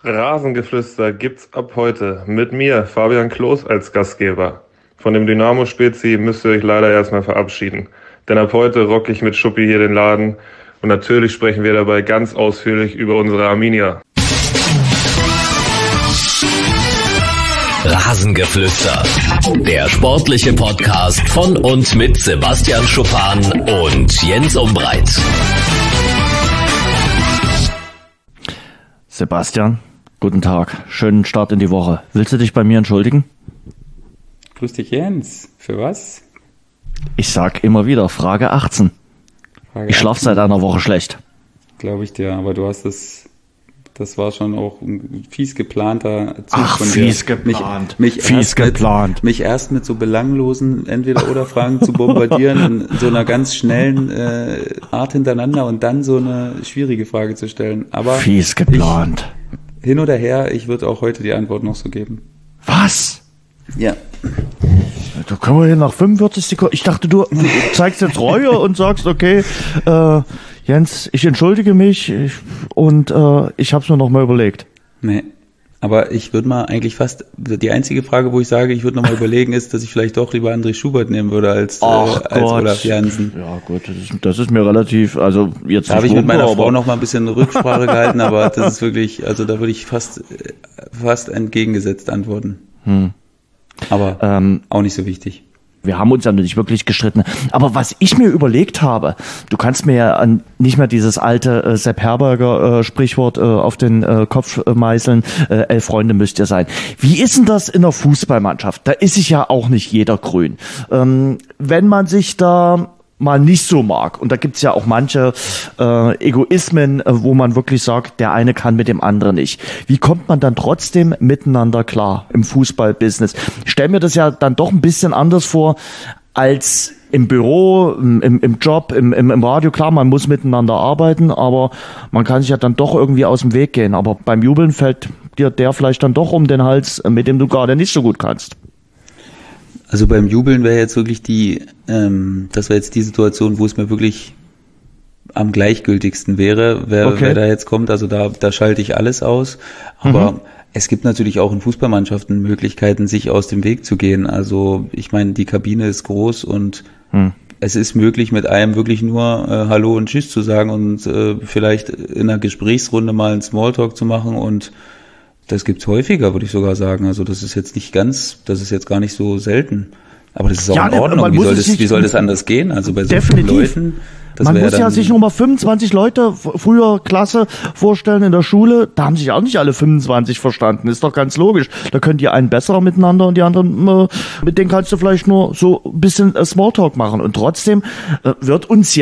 Rasengeflüster gibt's ab heute mit mir, Fabian Klos, als Gastgeber. Von dem Dynamo-Spezi müsst ihr euch leider erstmal verabschieden. Denn ab heute rocke ich mit Schuppi hier den Laden. Und natürlich sprechen wir dabei ganz ausführlich über unsere Arminia. Rasengeflüster, der sportliche Podcast von und mit Sebastian Schuppan und Jens Umbreit. Sebastian, guten Tag, schönen Start in die Woche. Willst du dich bei mir entschuldigen? Grüß dich, Jens. Für was? Ich sag immer wieder, Frage 18. Ich schlafe seit einer Woche schlecht. Glaube ich dir, aber du hast das war schon auch ein fies geplanter Zug von dir. Fies geplant. Mich erst mit so belanglosen Entweder-oder-Fragen zu bombardieren in so einer ganz schnellen Art hintereinander und dann so eine schwierige Frage zu stellen. Aber fies geplant. Hin oder her, ich würde auch heute die Antwort noch so geben. Was? Ja. Da können wir hier nach 45 Sekunden. Ich dachte, du zeigst jetzt Reue und sagst, okay, Jens, ich entschuldige mich und ich habe es mir noch mal überlegt. Nee, aber ich würde mal eigentlich fast, die einzige Frage, wo ich sage, ich würde noch mal überlegen, ist, dass ich vielleicht doch lieber André Schubert nehmen würde als Olaf Jansen. Ja gut, das ist mir relativ, also jetzt da habe ich mit meiner Frau noch mal ein bisschen Rücksprache gehalten, aber das ist wirklich, also da würde ich fast entgegengesetzt antworten. Aber auch nicht so wichtig. Wir haben uns ja nicht wirklich gestritten. Aber was ich mir überlegt habe, du kannst mir ja nicht mehr dieses alte Sepp Herberger Sprichwort auf den Kopf meißeln, 11 Freunde müsst ihr sein. Wie ist denn das in der Fußballmannschaft? Da ist sich ja auch nicht jeder grün. Wenn man sich da mal nicht so mag. Und da gibt's ja auch manche Egoismen, wo man wirklich sagt, der eine kann mit dem anderen nicht. Wie kommt man dann trotzdem miteinander klar im Fußballbusiness? Ich stelle mir das ja dann doch ein bisschen anders vor als im Büro, im Job, im Radio. Klar, man muss miteinander arbeiten, aber man kann sich ja dann doch irgendwie aus dem Weg gehen. Aber beim Jubeln fällt dir der vielleicht dann doch um den Hals, mit dem du gerade nicht so gut kannst. Also beim Jubeln wäre jetzt wirklich das wäre jetzt die Situation, wo es mir wirklich am gleichgültigsten wäre, wer da jetzt kommt. Also da schalte ich alles aus. Aber es gibt natürlich auch in Fußballmannschaften Möglichkeiten, sich aus dem Weg zu gehen. Also ich meine, die Kabine ist groß und es ist möglich, mit einem wirklich nur Hallo und Tschüss zu sagen und vielleicht in einer Gesprächsrunde mal einen Smalltalk zu machen, und das gibt's häufiger, würde ich sogar sagen. Also das ist jetzt gar nicht so selten. Aber das ist auch in Ordnung. Wie soll das anders gehen? Also bei so vielen Leuten. Man muss ja sich nur mal 25 Leute, früher Klasse, vorstellen in der Schule. Da haben sich auch nicht alle 25 verstanden. Ist doch ganz logisch. Da könnt ihr einen besser miteinander und die anderen, mit denen kannst du vielleicht nur so ein bisschen Smalltalk machen. Und trotzdem wird uns,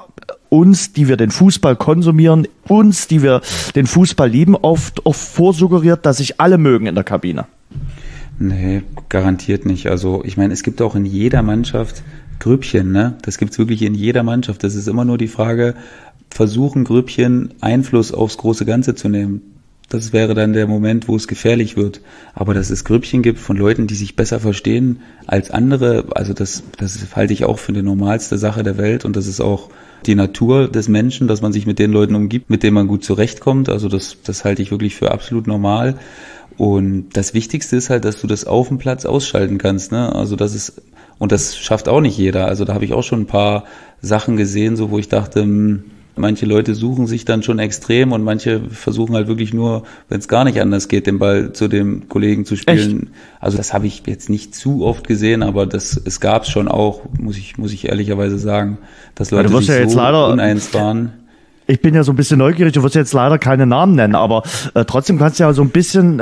die wir den Fußball konsumieren, die wir den Fußball lieben, oft vorsuggeriert, dass sich alle mögen in der Kabine. Nee, garantiert nicht. Also ich meine, es gibt auch in jeder Mannschaft Grüppchen, ne? Das gibt's wirklich in jeder Mannschaft. Das ist immer nur die Frage, versuchen Grüppchen Einfluss aufs große Ganze zu nehmen. Das wäre dann der Moment, wo es gefährlich wird. Aber dass es Grüppchen gibt von Leuten, die sich besser verstehen als andere, also das halte ich auch für die normalste Sache der Welt, und das ist auch die Natur des Menschen, dass man sich mit den Leuten umgibt, mit denen man gut zurechtkommt. Also das halte ich wirklich für absolut normal. Und das Wichtigste ist halt, dass du das auf dem Platz ausschalten kannst, ne? Also und das schafft auch nicht jeder. Also da habe ich auch schon ein paar Sachen gesehen, so wo ich dachte, manche Leute suchen sich dann schon extrem und manche versuchen halt wirklich nur, wenn es gar nicht anders geht, den Ball zu dem Kollegen zu spielen. Echt? Also das habe ich jetzt nicht zu oft gesehen, aber es gab es schon auch, muss ich ehrlicherweise sagen, dass Leute sich so uneins waren. Ich bin ja so ein bisschen neugierig, du wirst jetzt leider keine Namen nennen, aber trotzdem kannst du ja so ein bisschen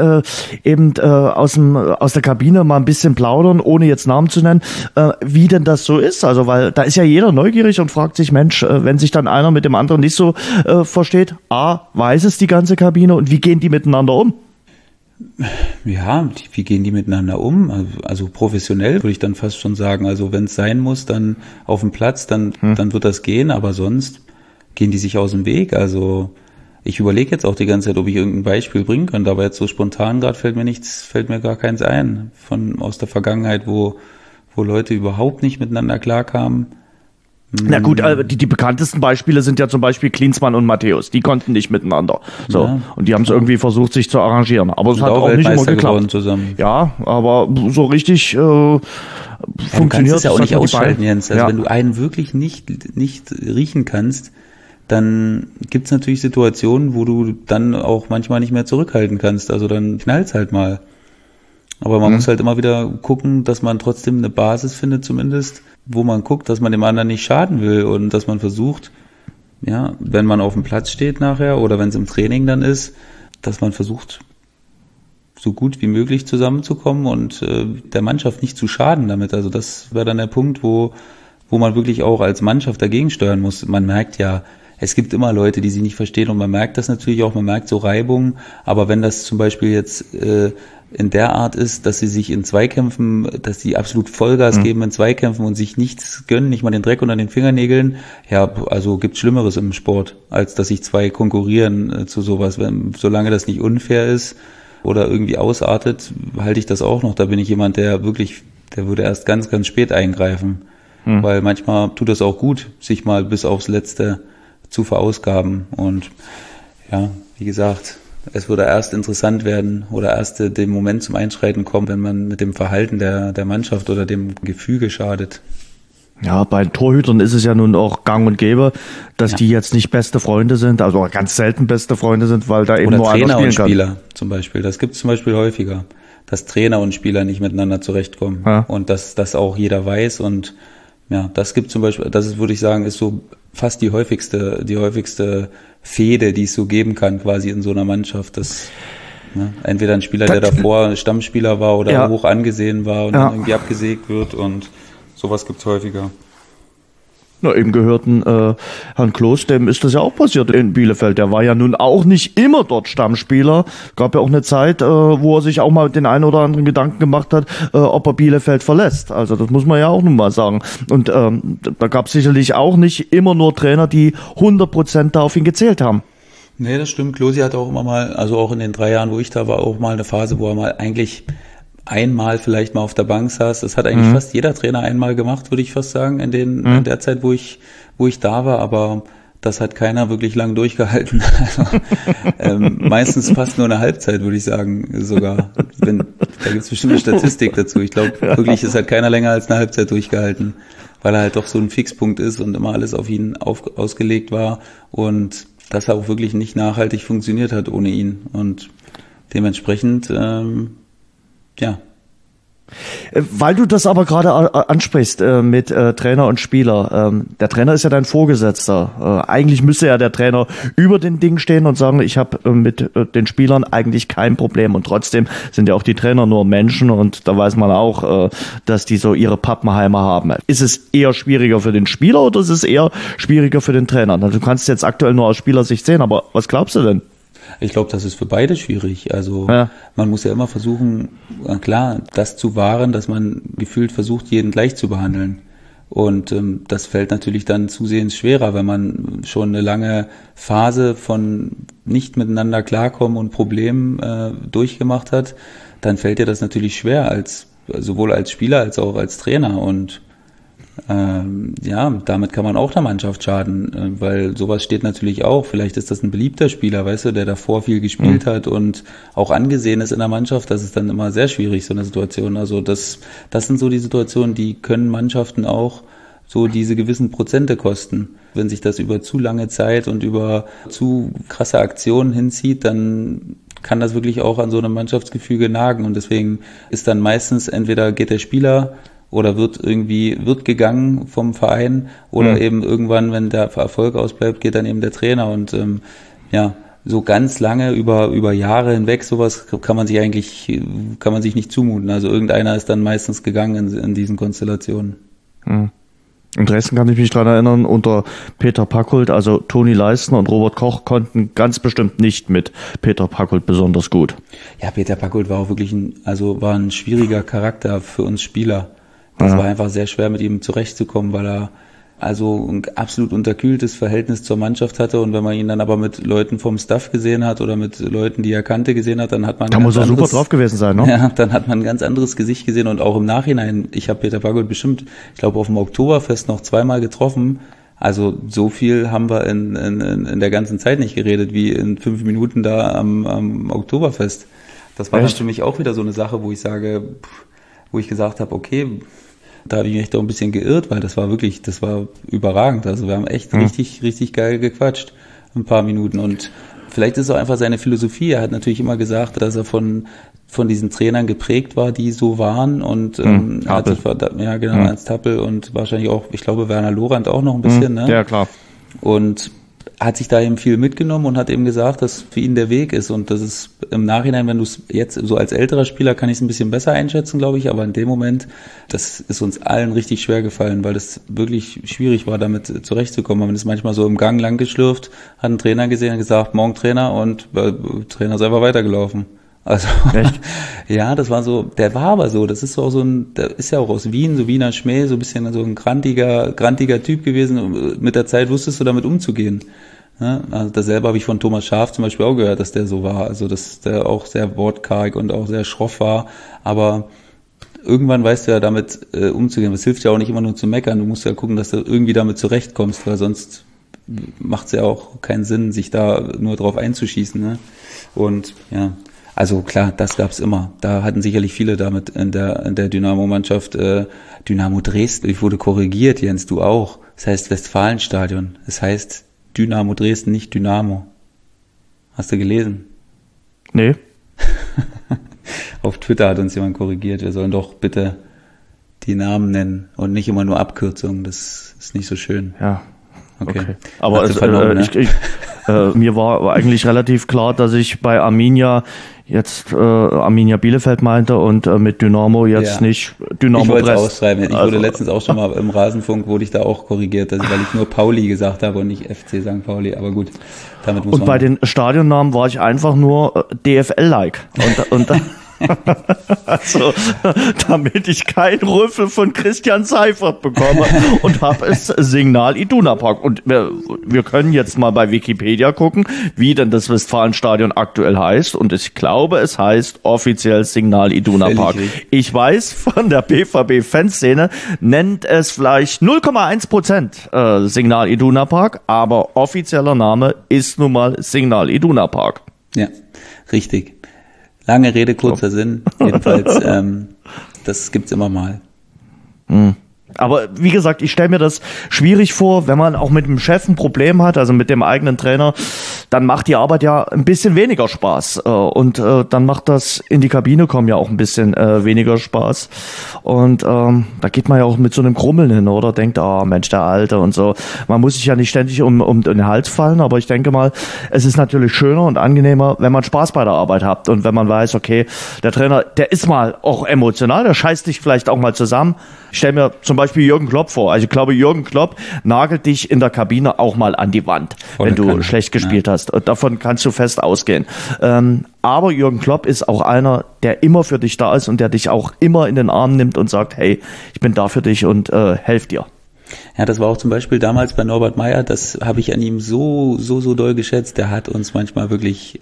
aus der Kabine mal ein bisschen plaudern, ohne jetzt Namen zu nennen, wie denn das so ist. Also weil da ist ja jeder neugierig und fragt sich, Mensch, wenn sich dann einer mit dem anderen nicht so versteht, weiß es die ganze Kabine, und wie gehen die miteinander um? Ja, wie gehen die miteinander um? Also professionell würde ich dann fast schon sagen. Also wenn es sein muss, dann auf dem Platz, dann wird das gehen, aber sonst gehen die sich aus dem Weg. Also ich überlege jetzt auch die ganze Zeit, ob ich irgendein Beispiel bringen könnte, aber jetzt so spontan gerade fällt mir gar keins ein aus der Vergangenheit, wo Leute überhaupt nicht miteinander klarkamen. Na gut, die bekanntesten Beispiele sind ja zum Beispiel Klinsmann und Matthäus. Die konnten nicht miteinander. So. Ja. Und die haben es irgendwie versucht, sich zu arrangieren. Aber es hat auch nicht immer geklappt. Zusammen. Ja, aber so richtig funktioniert du kannst es ja auch nicht ausschalten, Jens. Also wenn du einen wirklich nicht riechen kannst, dann gibt's natürlich Situationen, wo du dann auch manchmal nicht mehr zurückhalten kannst. Also dann knallt's halt mal. Aber man muss halt immer wieder gucken, dass man trotzdem eine Basis findet zumindest, wo man guckt, dass man dem anderen nicht schaden will und dass man versucht, ja, wenn man auf dem Platz steht nachher oder wenn es im Training dann ist, dass man versucht, so gut wie möglich zusammenzukommen und der Mannschaft nicht zu schaden damit. Also das wäre dann der Punkt, wo man wirklich auch als Mannschaft dagegen steuern muss. Man merkt ja, es gibt immer Leute, die sich nicht verstehen und man merkt das natürlich auch, man merkt so Reibungen, aber wenn das zum Beispiel jetzt in der Art ist, dass sie sich in Zweikämpfen, dass sie absolut Vollgas geben in Zweikämpfen und sich nichts gönnen, nicht mal den Dreck unter den Fingernägeln, ja, also gibt's Schlimmeres im Sport, als dass sich zwei konkurrieren zu sowas. Solange das nicht unfair ist oder irgendwie ausartet, halte ich das auch noch. Da bin ich jemand, der würde erst ganz, ganz spät eingreifen, weil manchmal tut das auch gut, sich mal bis aufs Letzte zu verausgaben und ja, wie gesagt, es würde erst interessant werden oder erst dem Moment zum Einschreiten kommen, wenn man mit dem Verhalten der Mannschaft oder dem Gefüge schadet. Ja, bei Torhütern ist es ja nun auch gang und gäbe, dass die jetzt nicht beste Freunde sind, also ganz selten beste Freunde sind, weil da eben oder nur Trainer einer spielen kann. Und Spieler zum Beispiel, das gibt es zum Beispiel häufiger, dass Trainer und Spieler nicht miteinander zurechtkommen und dass das auch jeder weiß und ja, das gibt zum Beispiel, das ist, würde ich sagen, ist so fast die häufigste Fehde, die es so geben kann, quasi in so einer Mannschaft. Das, entweder ein Spieler, der davor Stammspieler war oder hoch angesehen war und dann irgendwie abgesägt wird und sowas gibt's häufiger. Na, eben gehörten Herrn Kloß, dem ist das ja auch passiert in Bielefeld. Der war ja nun auch nicht immer dort Stammspieler. Gab ja auch eine Zeit, wo er sich auch mal den einen oder anderen Gedanken gemacht hat, ob er Bielefeld verlässt. Also das muss man ja auch nun mal sagen. Und da gab es sicherlich auch nicht immer nur Trainer, die 100% da auf ihn gezählt haben. Nee, das stimmt. Klosi hat auch immer mal, also auch in den 3 Jahren, wo ich da war, auch mal eine Phase, wo er mal eigentlich einmal vielleicht mal auf der Bank saß. Das hat eigentlich fast jeder Trainer einmal gemacht, würde ich fast sagen, in der Zeit, wo ich da war, aber das hat keiner wirklich lang durchgehalten. Also, meistens fast nur eine Halbzeit, würde ich sagen, sogar. Da gibt's bestimmt eine Statistik dazu. Ich glaube, wirklich, es hat keiner länger als eine Halbzeit durchgehalten, weil er halt doch so ein Fixpunkt ist und immer alles auf ihn ausgelegt war und das auch wirklich nicht nachhaltig funktioniert hat ohne ihn. Und dementsprechend ja. Weil du das aber gerade ansprichst mit Trainer und Spieler. Der Trainer ist ja dein Vorgesetzter. Eigentlich müsste ja der Trainer über den Ding stehen und sagen, ich habe mit den Spielern eigentlich kein Problem. Und trotzdem sind ja auch die Trainer nur Menschen und da weiß man auch, dass die so ihre Pappenheimer haben. Ist es eher schwieriger für den Spieler oder ist es eher schwieriger für den Trainer? Du kannst jetzt aktuell nur aus Spielersicht sehen, aber was glaubst du denn? Ich glaube, das ist für beide schwierig. Also man muss ja immer versuchen, klar, das zu wahren, dass man gefühlt versucht, jeden gleich zu behandeln. Und das fällt natürlich dann zusehends schwerer, wenn man schon eine lange Phase von nicht miteinander klarkommen und Problemen durchgemacht hat. Dann fällt dir das natürlich schwer, sowohl als Spieler als auch als Trainer. Und damit kann man auch der Mannschaft schaden, weil sowas steht natürlich auch. Vielleicht ist das ein beliebter Spieler, weißt du, der davor viel gespielt hat und auch angesehen ist in der Mannschaft. Das ist dann immer sehr schwierig, so eine Situation. Also das sind so die Situationen, die können Mannschaften auch so diese gewissen Prozente kosten. Wenn sich das über zu lange Zeit und über zu krasse Aktionen hinzieht, dann kann das wirklich auch an so einem Mannschaftsgefüge nagen. Und deswegen ist dann meistens entweder geht der Spieler oder wird gegangen vom Verein oder eben irgendwann, wenn der Erfolg ausbleibt, geht dann eben der Trainer und so ganz lange über Jahre hinweg sowas kann man sich nicht zumuten. Also irgendeiner ist dann meistens gegangen in diesen Konstellationen. In Dresden kann ich mich dran erinnern, unter Peter Packhult, also Toni Leistner und Robert Koch konnten ganz bestimmt nicht mit Peter Packhult besonders gut. Ja, Peter Packhult war auch wirklich war ein schwieriger Charakter für uns Spieler. Das war einfach sehr schwer, mit ihm zurechtzukommen, weil er also ein absolut unterkühltes Verhältnis zur Mannschaft hatte, und wenn man ihn dann aber mit Leuten vom Staff gesehen hat oder mit Leuten, die er kannte, gesehen hat, dann hat man da muss er super drauf gewesen sein, ne? Ja, dann hat man ein ganz anderes Gesicht gesehen, und auch im Nachhinein, ich habe Peter Packold bestimmt, ich glaube auf dem Oktoberfest noch zweimal getroffen. Also so viel haben wir in der ganzen Zeit nicht geredet, wie in 5 Minuten da am Oktoberfest. Das war dann für mich auch wieder so eine Sache, wo ich sage, wo ich gesagt habe, okay, da habe ich mich doch ein bisschen geirrt, weil das war überragend. Also wir haben echt richtig geil gequatscht, ein paar Minuten. Und vielleicht ist es auch einfach seine Philosophie. Er hat natürlich immer gesagt, dass er von diesen Trainern geprägt war, die so waren, und hat sich Ernst Happel und wahrscheinlich auch, ich glaube, Werner Lorand auch noch ein bisschen, ne? Ja, klar. Und hat sich da eben viel mitgenommen und hat eben gesagt, dass für ihn der Weg ist, und das ist im Nachhinein, wenn du es jetzt so als älterer Spieler, kann ich es ein bisschen besser einschätzen, glaube ich, aber in dem Moment, das ist uns allen richtig schwer gefallen, weil das wirklich schwierig war, damit zurechtzukommen. Man ist manchmal so im Gang lang geschlürft, hat einen Trainer gesehen und gesagt, morgen Trainer, und Trainer ist einfach weitergelaufen. Also, ja, das war so, der war aber so, das ist so der ist ja auch aus Wien, so Wiener Schmäh, so ein bisschen so ein grantiger Typ gewesen. Mit der Zeit wusstest du damit umzugehen. Ja, also dasselbe habe ich von Thomas Schaaf zum Beispiel auch gehört, dass der so war, also dass der auch sehr wortkarg und auch sehr schroff war, aber irgendwann weißt du ja damit umzugehen. Das hilft ja auch nicht immer nur zu meckern, du musst ja gucken, dass du irgendwie damit zurechtkommst, weil sonst macht es ja auch keinen Sinn, sich da nur drauf einzuschießen, ne? Und ja, also klar, das gab's immer. Da hatten sicherlich viele damit in der Dynamo-Mannschaft. Dynamo Dresden, ich wurde korrigiert, Jens, du auch. Das heißt Westfalenstadion. Das heißt Dynamo Dresden, nicht Dynamo. Hast du gelesen? Nee. Auf Twitter hat uns jemand korrigiert. Wir sollen doch bitte die Namen nennen und nicht immer nur Abkürzungen. Das ist nicht so schön. Ja. Okay. Aber mir war eigentlich relativ klar, dass ich bei Arminia jetzt Arminia Bielefeld meinte und mit Dynamo jetzt nicht Dynamo Brest. Ich wollte es ausschreiben. Ich wurde letztens auch schon mal im Rasenfunk, wurde ich da auch korrigiert, weil ich nur Pauli gesagt habe und nicht FC St. Pauli. Aber gut, damit muss man... Und bei den Stadionnamen war ich einfach nur DFL-like. Und also, damit ich keinen Rüffel von Christian Seifert bekomme, und habe es Signal Iduna Park. Und wir können jetzt mal bei Wikipedia gucken, wie denn das Westfalenstadion aktuell heißt. Und ich glaube, es heißt offiziell Signal Iduna Park. Ich weiß, von der BVB-Fanszene nennt es vielleicht 0,1% Signal Iduna Park, aber offizieller Name ist nun mal Signal Iduna Park. Ja, richtig. Lange Rede, kurzer Sinn. Jedenfalls, das gibt's immer mal. Aber wie gesagt, ich stelle mir das schwierig vor, wenn man auch mit dem Chef ein Problem hat, also mit dem eigenen Trainer, dann macht die Arbeit ja ein bisschen weniger Spaß. Und dann macht das in die Kabine kommen ja auch ein bisschen weniger Spaß. Und da geht man ja auch mit so einem Grummeln hin, oder? Denkt, Mensch, der Alte und so. Man muss sich ja nicht ständig um den Hals fallen, aber ich denke mal, es ist natürlich schöner und angenehmer, wenn man Spaß bei der Arbeit hat und wenn man weiß, okay, der Trainer, der ist mal auch emotional, der scheißt dich vielleicht auch mal zusammen. Ich stelle mir zum Beispiel Jürgen Klopp vor. Also ich glaube, Jürgen Klopp nagelt dich in der Kabine auch mal an die Wand, wenn du schlecht gespielt hast. Und davon kannst du fest ausgehen. Aber Jürgen Klopp ist auch einer, der immer für dich da ist und der dich auch immer in den Arm nimmt und sagt, hey, ich bin da für dich und helf dir. Ja, das war auch zum Beispiel damals bei Norbert Meyer, das habe ich an ihm so doll geschätzt. Der hat uns manchmal wirklich,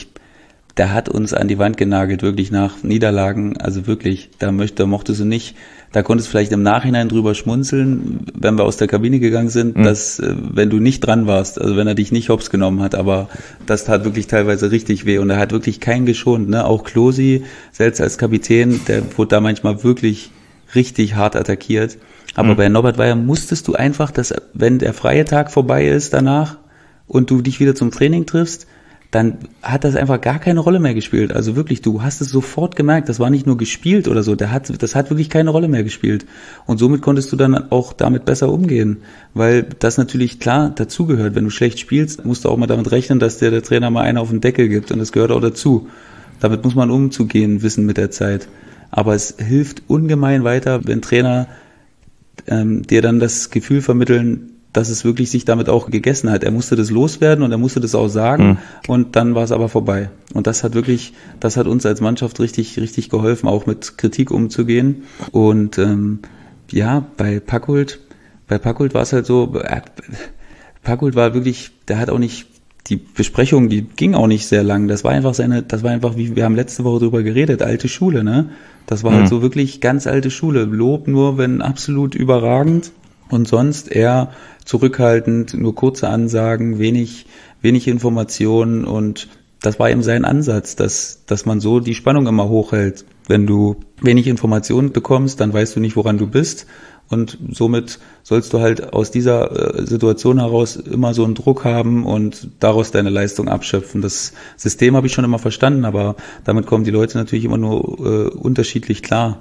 der hat uns an die Wand genagelt, wirklich nach Niederlagen, also wirklich, da mochtest du nicht, da konntest du vielleicht im Nachhinein drüber schmunzeln, wenn wir aus der Kabine gegangen sind, dass, wenn du nicht dran warst, also wenn er dich nicht hops genommen hat, aber das tat wirklich teilweise richtig weh und er hat wirklich keinen geschont, ne, auch Klose, selbst als Kapitän, der wurde da manchmal wirklich richtig hart attackiert, aber bei Norbert Meyer musstest du einfach, dass, wenn der freie Tag vorbei ist danach und du dich wieder zum Training triffst, dann hat das einfach gar keine Rolle mehr gespielt. Also wirklich, du hast es sofort gemerkt, das war nicht nur gespielt oder so, das hat wirklich keine Rolle mehr gespielt. Und somit konntest du dann auch damit besser umgehen, weil das natürlich klar dazugehört. Wenn du schlecht spielst, musst du auch mal damit rechnen, dass dir der Trainer mal einen auf den Deckel gibt und das gehört auch dazu. Damit muss man umzugehen wissen mit der Zeit. Aber es hilft ungemein weiter, wenn Trainer dir dann das Gefühl vermitteln, dass es wirklich sich damit auch gegessen hat. Er musste das loswerden und er musste das auch sagen und dann war es aber vorbei. Und das hat uns als Mannschaft richtig geholfen, auch mit Kritik umzugehen. Und bei Packold Bei Packold war es halt so, Packold war wirklich, der hat auch nicht, die Besprechung, die ging auch nicht sehr lang. Das war einfach wie, wir haben letzte Woche drüber geredet, alte Schule, ne? Das war halt so wirklich ganz alte Schule. Lob nur, wenn absolut überragend und sonst eher zurückhaltend, nur kurze Ansagen, wenig Informationen, und das war eben sein Ansatz, dass man so die Spannung immer hochhält. Wenn du wenig Informationen bekommst, dann weißt du nicht, woran du bist, und somit sollst du halt aus dieser Situation heraus immer so einen Druck haben und daraus deine Leistung abschöpfen. Das System habe ich schon immer verstanden, aber damit kommen die Leute natürlich immer nur unterschiedlich klar.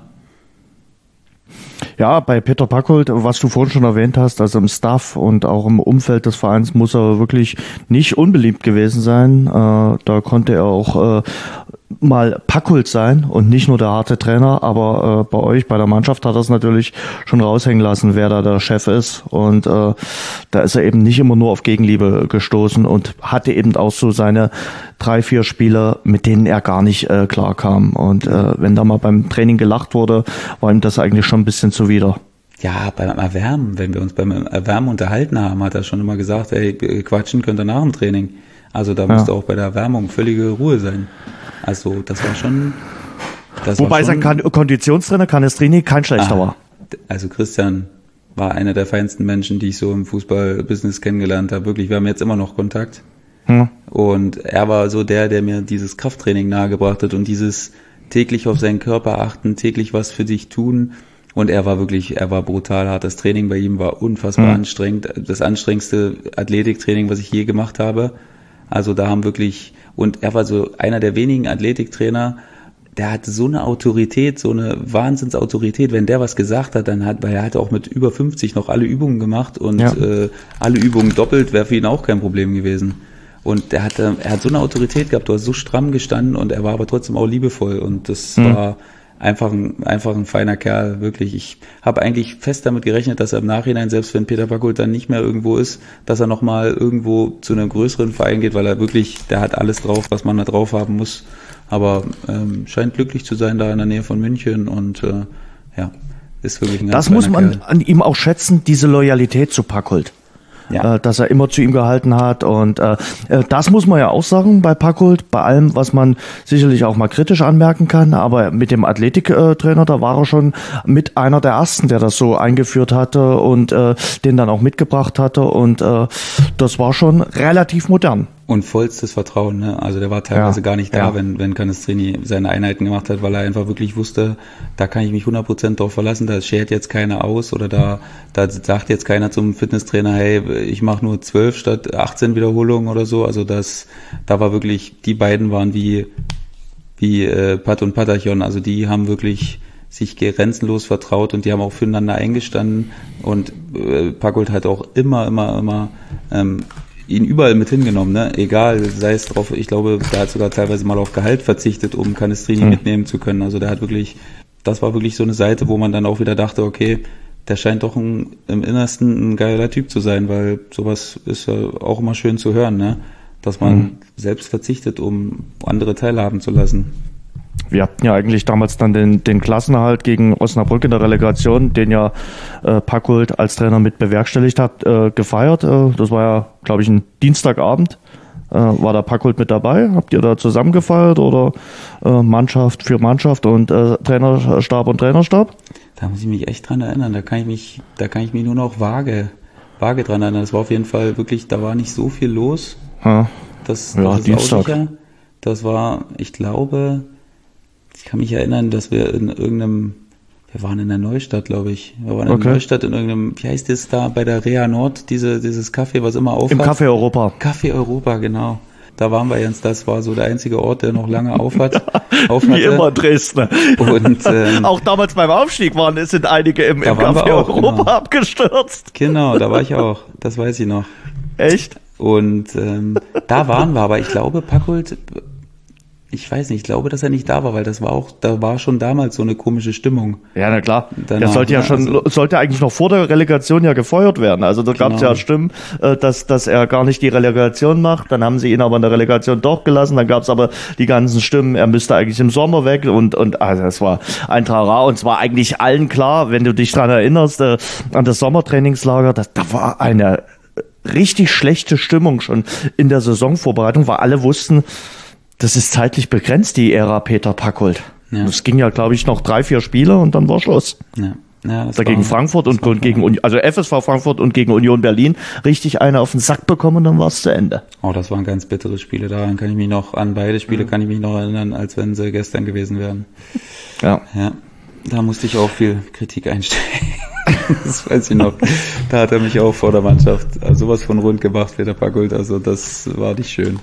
Ja, bei Peter Packold, was du vorhin schon erwähnt hast, also im Staff und auch im Umfeld des Vereins, muss er wirklich nicht unbeliebt gewesen sein. Da konnte er auch mal Packold sein und nicht nur der harte Trainer, aber bei euch, bei der Mannschaft, hat er es natürlich schon raushängen lassen, wer da der Chef ist, und da ist er eben nicht immer nur auf Gegenliebe gestoßen und hatte eben auch so seine 3-4 Spieler, mit denen er gar nicht klar kam, und wenn da mal beim Training gelacht wurde, war ihm das eigentlich schon ein bisschen zuwider. Ja, beim Erwärmen, wenn wir uns beim Erwärmen unterhalten haben, hat er schon immer gesagt, ey, quatschen könnt ihr nach dem Training. Also da musste auch bei der Erwärmung völlige Ruhe sein. Also das war schon... Wobei sein Konditionstrainer Canestrini kein schlechter war. Also Christian war einer der feinsten Menschen, die ich so im Fußballbusiness kennengelernt habe. Wirklich, wir haben jetzt immer noch Kontakt. Und er war so der mir dieses Krafttraining nahegebracht hat und dieses täglich auf seinen Körper achten, täglich was für dich tun. Und er war brutal hart. Das Training bei ihm war unfassbar anstrengend. Das anstrengendste Athletiktraining, was ich je gemacht habe. Also da haben wirklich, und er war so einer der wenigen Athletiktrainer, der hatte so eine Autorität, so eine Wahnsinnsautorität. Wenn der was gesagt hat, weil er hat auch mit über 50 noch alle Übungen gemacht und alle Übungen doppelt, wäre für ihn auch kein Problem gewesen. Und er hat so eine Autorität gehabt, du hast so stramm gestanden, und er war aber trotzdem auch liebevoll, und das war einfach ein feiner Kerl, wirklich. Ich habe eigentlich fest damit gerechnet, dass er im Nachhinein, selbst wenn Peter Packold dann nicht mehr irgendwo ist, dass er nochmal irgendwo zu einem größeren Verein geht, weil er wirklich, der hat alles drauf, was man da drauf haben muss. Aber scheint glücklich zu sein da in der Nähe von München, und ist wirklich ein ganz Das muss man Kerl. an ihm auch schätzen, diese Loyalität zu Packold. Ja. Dass er immer zu ihm gehalten hat, und das muss man ja auch sagen bei Packold, bei allem, was man sicherlich auch mal kritisch anmerken kann, aber mit dem Athletiktrainer, da war er schon mit einer der ersten, der das so eingeführt hatte und den dann auch mitgebracht hatte, und das war schon relativ modern. Und vollstes Vertrauen, ne? Also der war teilweise gar nicht da, wenn Canestrini seine Einheiten gemacht hat, weil er einfach wirklich wusste, da kann ich mich 100% drauf verlassen, da schert jetzt keiner aus, oder da sagt jetzt keiner zum Fitnesstrainer, hey, ich mache nur 12 statt 18 Wiederholungen oder so. Also da war wirklich, die beiden waren wie Pat und Patachon, also die haben wirklich sich grenzenlos vertraut, und die haben auch füreinander eingestanden, und Packold hat auch immer ihn überall mit hingenommen, ne? Egal, sei es drauf, ich glaube, der hat sogar teilweise mal auf Gehalt verzichtet, um Canestrini mitnehmen zu können. Also das war wirklich so eine Seite, wo man dann auch wieder dachte, okay, der scheint doch im Innersten ein geiler Typ zu sein, weil sowas ist ja auch immer schön zu hören, ne? Dass man selbst verzichtet, um andere teilhaben zu lassen. Wir hatten ja eigentlich damals dann den Klassenerhalt gegen Osnabrück in der Relegation, den ja Packold als Trainer mit bewerkstelligt hat, gefeiert. Das war ja, glaube ich, ein Dienstagabend. War da Packold mit dabei? Habt ihr da zusammen gefeiert, oder Mannschaft für Mannschaft und Trainerstab und Trainerstab? Da muss ich mich echt dran erinnern. Da kann ich mich nur noch vage dran erinnern. Das war auf jeden Fall wirklich, da war nicht so viel los. Das ist Dienstag. auch sicher. Das war, ich glaube, ich kann mich erinnern, dass wir wir waren in der Neustadt, glaube ich. Wir waren in der Neustadt in irgendeinem, wie heißt das da, bei der Rea Nord, dieses Café, was immer aufhat. Im Café Europa. Café Europa, genau. Da waren wir jetzt, das war so der einzige Ort, der noch lange aufhat. Wie immer Dresden. Und auch damals beim Aufstieg sind einige im Café Europa abgestürzt. Genau, da war ich auch. Das weiß ich noch. Echt? Und da waren wir, aber ich glaube, Packold, ich weiß nicht, ich glaube, dass er nicht da war, weil da war schon damals so eine komische Stimmung. Ja, na klar. Der Danach, sollte ja schon, sollte eigentlich noch vor der Relegation ja gefeuert werden. Also da gab es ja Stimmen, dass er gar nicht die Relegation macht. Dann haben sie ihn aber in der Relegation doch gelassen. Dann gab es aber die ganzen Stimmen, er müsste eigentlich im Sommer weg und also das war ein Trara und es war eigentlich allen klar, wenn du dich dran erinnerst, an das Sommertrainingslager, da war eine richtig schlechte Stimmung schon in der Saisonvorbereitung, weil alle wussten, das ist zeitlich begrenzt, die Ära Peter Packold. Ja. Es ging ja, glaube ich, noch 3-4 Spiele und dann war Schluss. Ja, gegen Frankfurt und gegen Union, also FSV Frankfurt und gegen Union Berlin richtig eine auf den Sack bekommen und dann war es zu Ende. Oh, das waren ganz bittere Spiele. Daran kann ich mich noch, an beide Spiele kann ich mich noch erinnern, als wenn sie gestern gewesen wären. Ja. Da musste ich auch viel Kritik einstecken. Das weiß ich noch. Da hat er mich auch vor der Mannschaft sowas von rund gemacht, Peter Packold. Also das war nicht schön.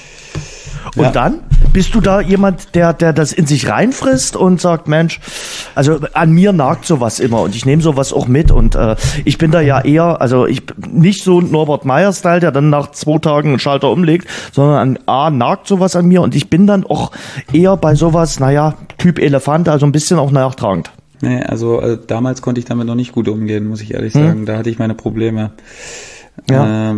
Und dann bist du da jemand, der das in sich reinfrisst und sagt, Mensch, also an mir nagt sowas immer und ich nehme sowas auch mit und ich bin da ja eher, also ich nicht so Norbert Meyer-Style, der dann nach 2 Tagen einen Schalter umlegt, sondern nagt sowas an mir und ich bin dann auch eher bei sowas, Typ Elefant, also ein bisschen auch nachtragend. Nee, also damals konnte ich damit noch nicht gut umgehen, muss ich ehrlich sagen. Da hatte ich meine Probleme. Ja.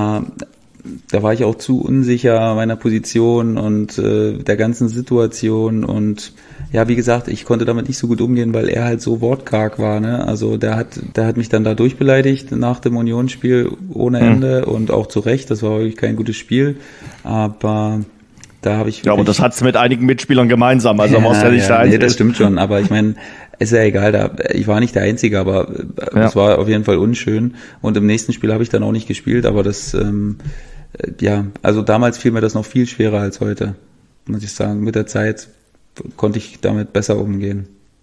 Da war ich auch zu unsicher meiner Position und der ganzen Situation und ja, wie gesagt, ich konnte damit nicht so gut umgehen, weil er halt so wortkarg war, ne? Also der hat mich dann da durchbeleidigt nach dem Unionsspiel ohne Ende und auch zu Recht, das war wirklich kein gutes Spiel, aber da habe ich... Ja, aber das hat's mit einigen Mitspielern gemeinsam, also warst ja nicht der Einzige. Nee, das stimmt schon, aber ich meine, ist ja egal, ich war nicht der Einzige, aber es war auf jeden Fall unschön und im nächsten Spiel habe ich dann auch nicht gespielt, aber das... also damals fiel mir das noch viel schwerer als heute, muss ich sagen. Mit der Zeit konnte ich damit besser umgehen.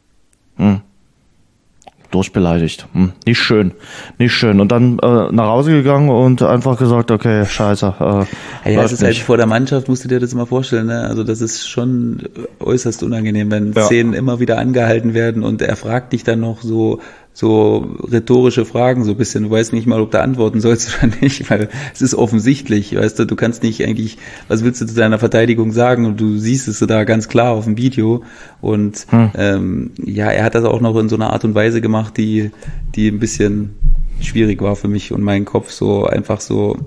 Durchbeleidigt. Nicht schön. Und dann nach Hause gegangen und einfach gesagt, okay, scheiße. Es ist halt vor der Mannschaft, musst du dir das mal vorstellen, ne? Also das ist schon äußerst unangenehm, wenn Szenen immer wieder angehalten werden und er fragt dich dann noch so rhetorische Fragen, so ein bisschen, du weißt nicht mal, ob du antworten sollst oder nicht, weil es ist offensichtlich, weißt du kannst nicht eigentlich, was willst du zu deiner Verteidigung sagen und du siehst es da ganz klar auf dem Video und er hat das auch noch in so einer Art und Weise gemacht, die ein bisschen schwierig war für mich und meinen Kopf so einfach so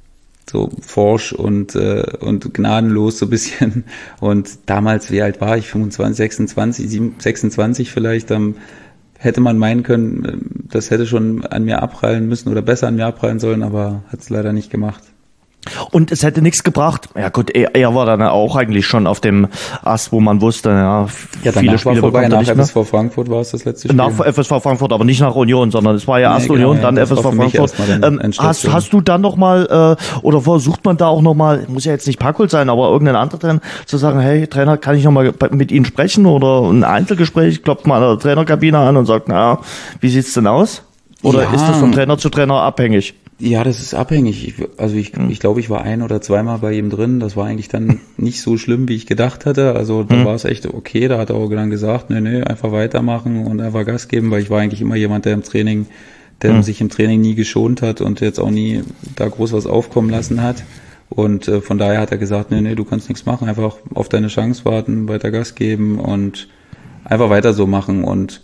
forsch und gnadenlos so ein bisschen und damals, wie alt war ich, 25, 26 vielleicht, hätte man meinen können, das hätte schon an mir abprallen müssen oder besser an mir abprallen sollen, aber hat es leider nicht gemacht. Und es hätte nichts gebracht. Ja gut, er war dann auch eigentlich schon auf dem Ast, wo man wusste, viele Spiele vorbei. Nach FSV Frankfurt war es das letzte Spiel. Nach FSV Frankfurt, aber nicht nach Union, sondern es war ja erst Union, dann FSV Frankfurt. Hast du dann nochmal, oder versucht man da auch nochmal, muss ja jetzt nicht Packold sein, aber irgendein anderer Trainer, zu sagen, hey Trainer, kann ich nochmal mit Ihnen sprechen oder ein Einzelgespräch, klopft mal an der Trainerkabine an und sagt, wie sieht's denn aus? Oder ist das von Trainer zu Trainer abhängig? Ja, das ist abhängig. Ich glaube, ich war 1 oder 2 Mal bei ihm drin. Das war eigentlich dann nicht so schlimm, wie ich gedacht hatte. Also da war es echt okay. Da hat er auch dann gesagt, nee, einfach weitermachen und einfach Gas geben, weil ich war eigentlich immer jemand, der sich im Training nie geschont hat und jetzt auch nie da groß was aufkommen lassen hat. Und von daher hat er gesagt, nee, du kannst nichts machen, einfach auf deine Chance warten, weiter Gas geben und einfach weiter so machen und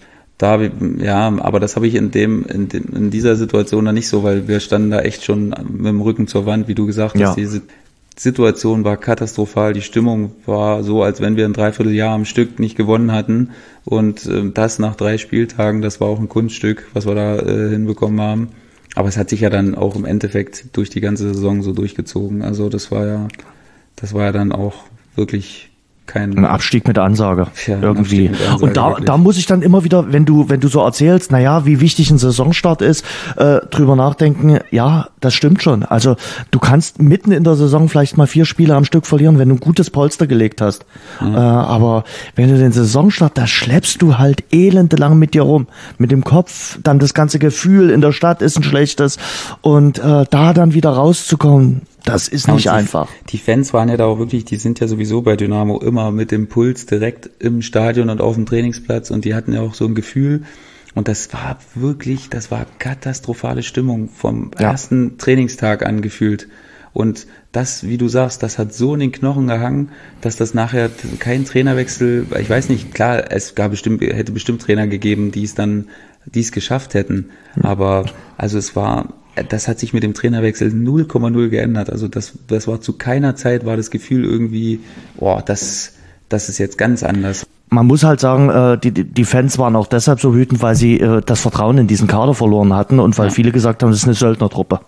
aber das habe ich in dieser Situation dann nicht so, weil wir standen da echt schon mit dem Rücken zur Wand, wie du gesagt hast. Diese Situation war katastrophal. Die Stimmung war so, als wenn wir ein Dreivierteljahr am Stück nicht gewonnen hatten. Und das nach 3 Spieltagen, das war auch ein Kunststück, was wir da hinbekommen haben. Aber es hat sich ja dann auch im Endeffekt durch die ganze Saison so durchgezogen. Also das war ja dann auch wirklich ein Abstieg mit Ansage, irgendwie. Und da muss ich dann immer wieder, wenn du so erzählst, wie wichtig ein Saisonstart ist, drüber nachdenken, ja, das stimmt schon. Also du kannst mitten in der Saison vielleicht mal 4 Spiele am Stück verlieren, wenn du ein gutes Polster gelegt hast. Aber wenn du den Saisonstart, da schleppst du halt elendelang mit dir rum. Mit dem Kopf, dann das ganze Gefühl in der Stadt ist ein schlechtes und da dann wieder rauszukommen, das ist nicht einfach. Die Fans waren ja da auch wirklich, die sind ja sowieso bei Dynamo immer mit dem Puls direkt im Stadion und auf dem Trainingsplatz und die hatten ja auch so ein Gefühl und das war katastrophale Stimmung vom ersten Trainingstag an gefühlt Und das, wie du sagst, das hat so in den Knochen gehangen, dass das nachher kein Trainerwechsel, ich weiß nicht, klar, hätte bestimmt Trainer gegeben, die es geschafft hätten. Aber also das hat sich mit dem Trainerwechsel 0,0 geändert. Also das war zu keiner Zeit, war das Gefühl irgendwie, das ist jetzt ganz anders. Man muss halt sagen, die Fans waren auch deshalb so wütend, weil sie das Vertrauen in diesen Kader verloren hatten und weil viele gesagt haben, das ist eine Söldnertruppe.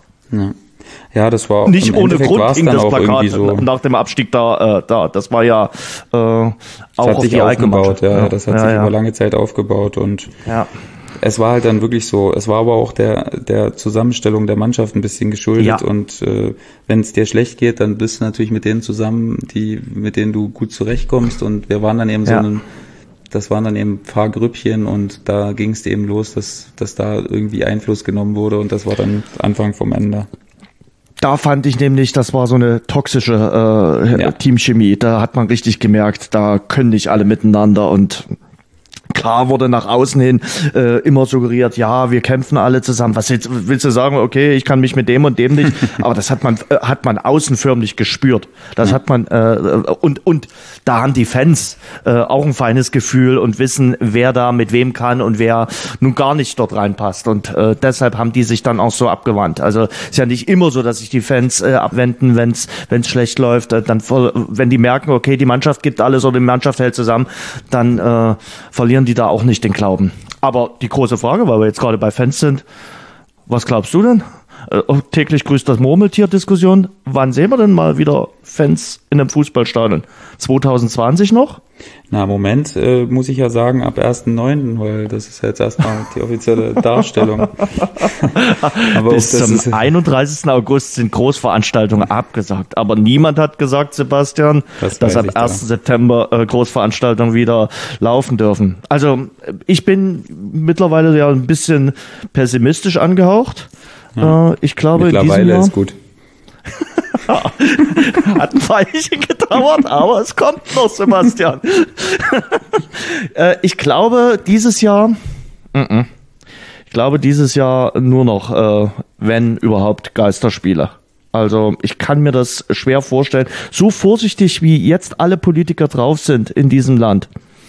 Ja, das war nicht ohne Grund hing das Plakat so nach dem Abstieg da. Das war ja auch auf die eigene Mannschaft. Ja, das hat sich über lange Zeit aufgebaut und es war halt dann wirklich so. Es war aber auch der Zusammenstellung der Mannschaft ein bisschen geschuldet und wenn es dir schlecht geht, dann bist du natürlich mit denen zusammen, mit denen du gut zurechtkommst und wir waren dann eben das waren dann eben ein paar Grüppchen und da ging es eben los, dass da irgendwie Einfluss genommen wurde und das war dann Anfang vom Ende. Da fand ich nämlich, das war so eine toxische Teamchemie. Da hat man richtig gemerkt, da können nicht alle miteinander und klar wurde nach außen hin immer suggeriert, ja, wir kämpfen alle zusammen. Was willst du sagen? Okay, ich kann mich mit dem und dem nicht. Aber das hat man außen förmlich gespürt. Das hat man und da haben die Fans auch ein feines Gefühl und wissen, wer da mit wem kann und wer nun gar nicht dort reinpasst. Und deshalb haben die sich dann auch so abgewandt. Also ist ja nicht immer so, dass sich die Fans abwenden, wenn's schlecht läuft. Wenn die merken, okay, die Mannschaft gibt alles oder die Mannschaft hält zusammen, dann verlieren die da auch nicht den Glauben. Aber die große Frage, weil wir jetzt gerade bei Fans sind, was glaubst du denn? Täglich grüßt das Murmeltier-Diskussion. Wann sehen wir denn mal wieder Fans in einem Fußballstadion? 2020 noch? Na, im Moment muss ich ja sagen, ab 1.9., weil das ist jetzt erstmal die offizielle Darstellung. Aber bis zum 31. August sind Großveranstaltungen abgesagt. Aber niemand hat gesagt, Sebastian, dass ab 1. September Großveranstaltungen wieder laufen dürfen. Also ich bin mittlerweile ja ein bisschen pessimistisch angehaucht. Ja. Ich glaube, mittlerweile in diesem Jahr ist gut. Hat ein Weilchen gedauert, aber es kommt noch, Sebastian. Ich glaube, dieses Jahr nur noch, wenn überhaupt, Geisterspiele. Also ich kann mir das schwer vorstellen. So vorsichtig, wie jetzt alle Politiker drauf sind in diesem Land,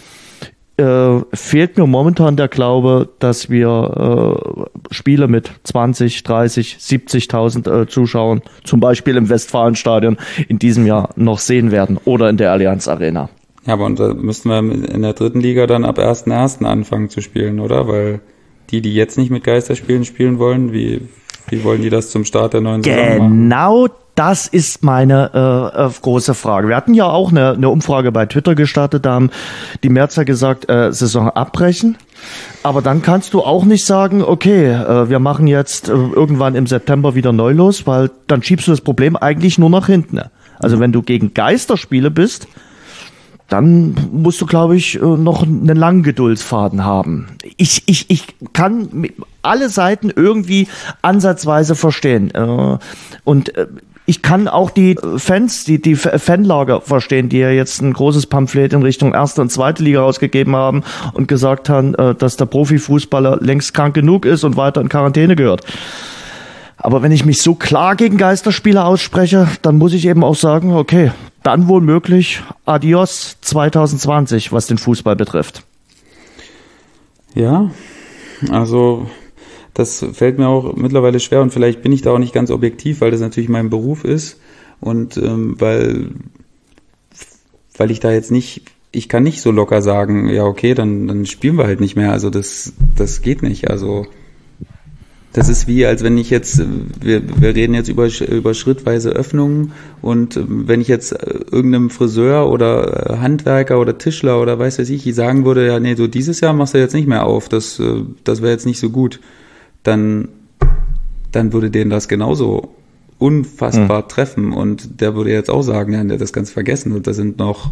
fehlt mir momentan der Glaube, dass wir Spiele mit 20, 30, 70.000 Zuschauern, zum Beispiel im Westfalenstadion, in diesem Jahr noch sehen werden oder in der Allianz Arena. Ja, aber und da müssten wir in der dritten Liga dann ab 1.1. anfangen zu spielen, oder? Weil die jetzt nicht mit Geisterspielen spielen wollen, wie wollen die das zum Start der neuen Saison machen? Genau, das ist meine große Frage. Wir hatten ja auch eine Umfrage bei Twitter gestartet, da haben die Mehrzahl gesagt, Saison abbrechen. Aber dann kannst du auch nicht sagen, okay, wir machen jetzt irgendwann im September wieder neu los, weil dann schiebst du das Problem eigentlich nur nach hinten. Also wenn du gegen Geisterspiele bist, dann musst du, glaube ich, noch einen langen Geduldsfaden haben. Ich kann alle Seiten irgendwie ansatzweise verstehen. Und ich kann auch die Fans, die Fanlager verstehen, die ja jetzt ein großes Pamphlet in Richtung erste und zweite Liga rausgegeben haben und gesagt haben, dass der Profifußballer längst krank genug ist und weiter in Quarantäne gehört. Aber wenn ich mich so klar gegen Geisterspiele ausspreche, dann muss ich eben auch sagen, okay, dann wohl möglich Adios 2020, was den Fußball betrifft. Ja, also das fällt mir auch mittlerweile schwer und vielleicht bin ich da auch nicht ganz objektiv, weil das natürlich mein Beruf ist und weil ich da jetzt nicht, ich kann nicht so locker sagen, ja okay, dann spielen wir halt nicht mehr, also das geht nicht, also das ist wie, als wenn ich jetzt, wir reden jetzt über schrittweise Öffnungen und wenn ich jetzt irgendeinem Friseur oder Handwerker oder Tischler oder weiß ich sagen würde, ja nee, so dieses Jahr machst du jetzt nicht mehr auf, das wäre jetzt nicht so gut, dann würde den das genauso unfassbar treffen und der würde jetzt auch sagen, ja, das kannst du vergessen und das sind noch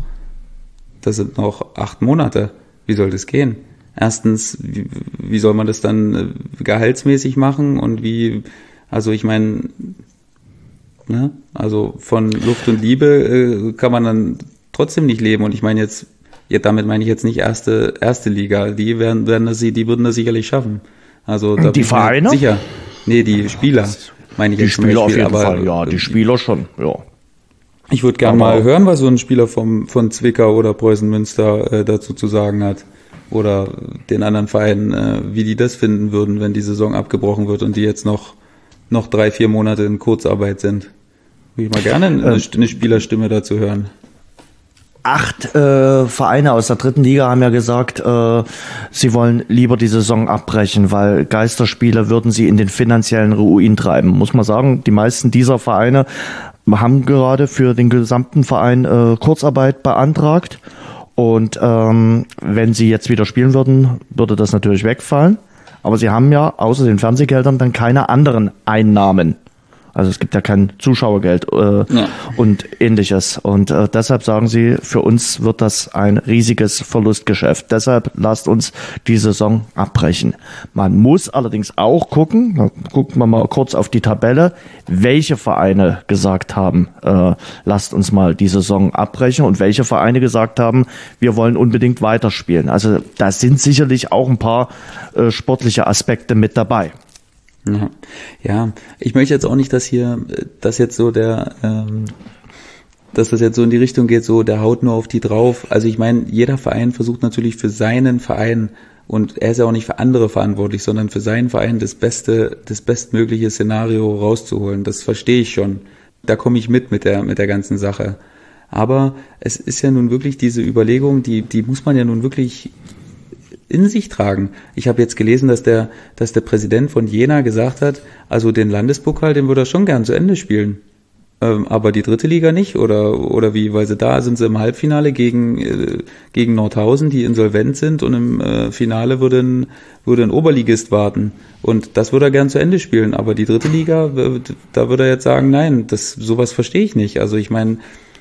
8 Monate, wie soll das gehen? Erstens, wie soll man das dann gehaltsmäßig machen und also ich meine, ne, also von Luft und Liebe kann man dann trotzdem nicht leben und ich meine jetzt, damit meine ich jetzt nicht erste Liga, die würden das sicherlich schaffen. Also da die Vereine? Sicher. Nee, die Spieler meine ich Die jetzt zum Spieler auf Beispiel, jeden aber Fall, ja, die Spieler schon, ja. ich würde gerne mal hören, was so ein Spieler von Zwickau oder Preußen Münster dazu zu sagen hat. Oder den anderen Vereinen, wie die das finden würden, wenn die Saison abgebrochen wird und die jetzt noch 3-4 Monate in Kurzarbeit sind. Würde ich mal gerne eine Spielerstimme dazu hören. 8 Vereine aus der 3. Liga haben ja gesagt, sie wollen lieber die Saison abbrechen, weil Geisterspiele würden sie in den finanziellen Ruin treiben. Muss man sagen, die meisten dieser Vereine haben gerade für den gesamten Verein Kurzarbeit beantragt. Und wenn sie jetzt wieder spielen würden, würde das natürlich wegfallen. Aber sie haben ja außer den Fernsehgeldern dann keine anderen Einnahmen. Also es gibt ja kein Zuschauergeld und ähnliches. Und deshalb sagen sie, für uns wird das ein riesiges Verlustgeschäft. Deshalb lasst uns die Saison abbrechen. Man muss allerdings auch gucken, da gucken wir mal kurz auf die Tabelle, welche Vereine gesagt haben, lasst uns mal die Saison abbrechen und welche Vereine gesagt haben, wir wollen unbedingt weiterspielen. Also da sind sicherlich auch ein paar sportliche Aspekte mit dabei. Ja, ich möchte jetzt auch nicht, dass das jetzt so dass das jetzt so in die Richtung geht, so der haut nur auf die drauf. Also ich meine, jeder Verein versucht natürlich für seinen Verein, und er ist ja auch nicht für andere verantwortlich, sondern für seinen Verein das bestmögliche Szenario rauszuholen. Das verstehe ich schon. Da komme ich mit der ganzen Sache. Aber es ist ja nun wirklich diese Überlegung, die muss man ja nun wirklich in sich tragen. Ich habe jetzt gelesen, dass der Präsident von Jena gesagt hat, also den Landespokal, den würde er schon gern zu Ende spielen. Aber die 3. Liga nicht, oder wie, weil sind sie im Halbfinale gegen Nordhausen, die insolvent sind, und im Finale würde ein Oberligist warten. Und das würde er gern zu Ende spielen. Aber die 3. Liga, da würde er jetzt sagen, nein, sowas verstehe ich nicht. Also ich meine,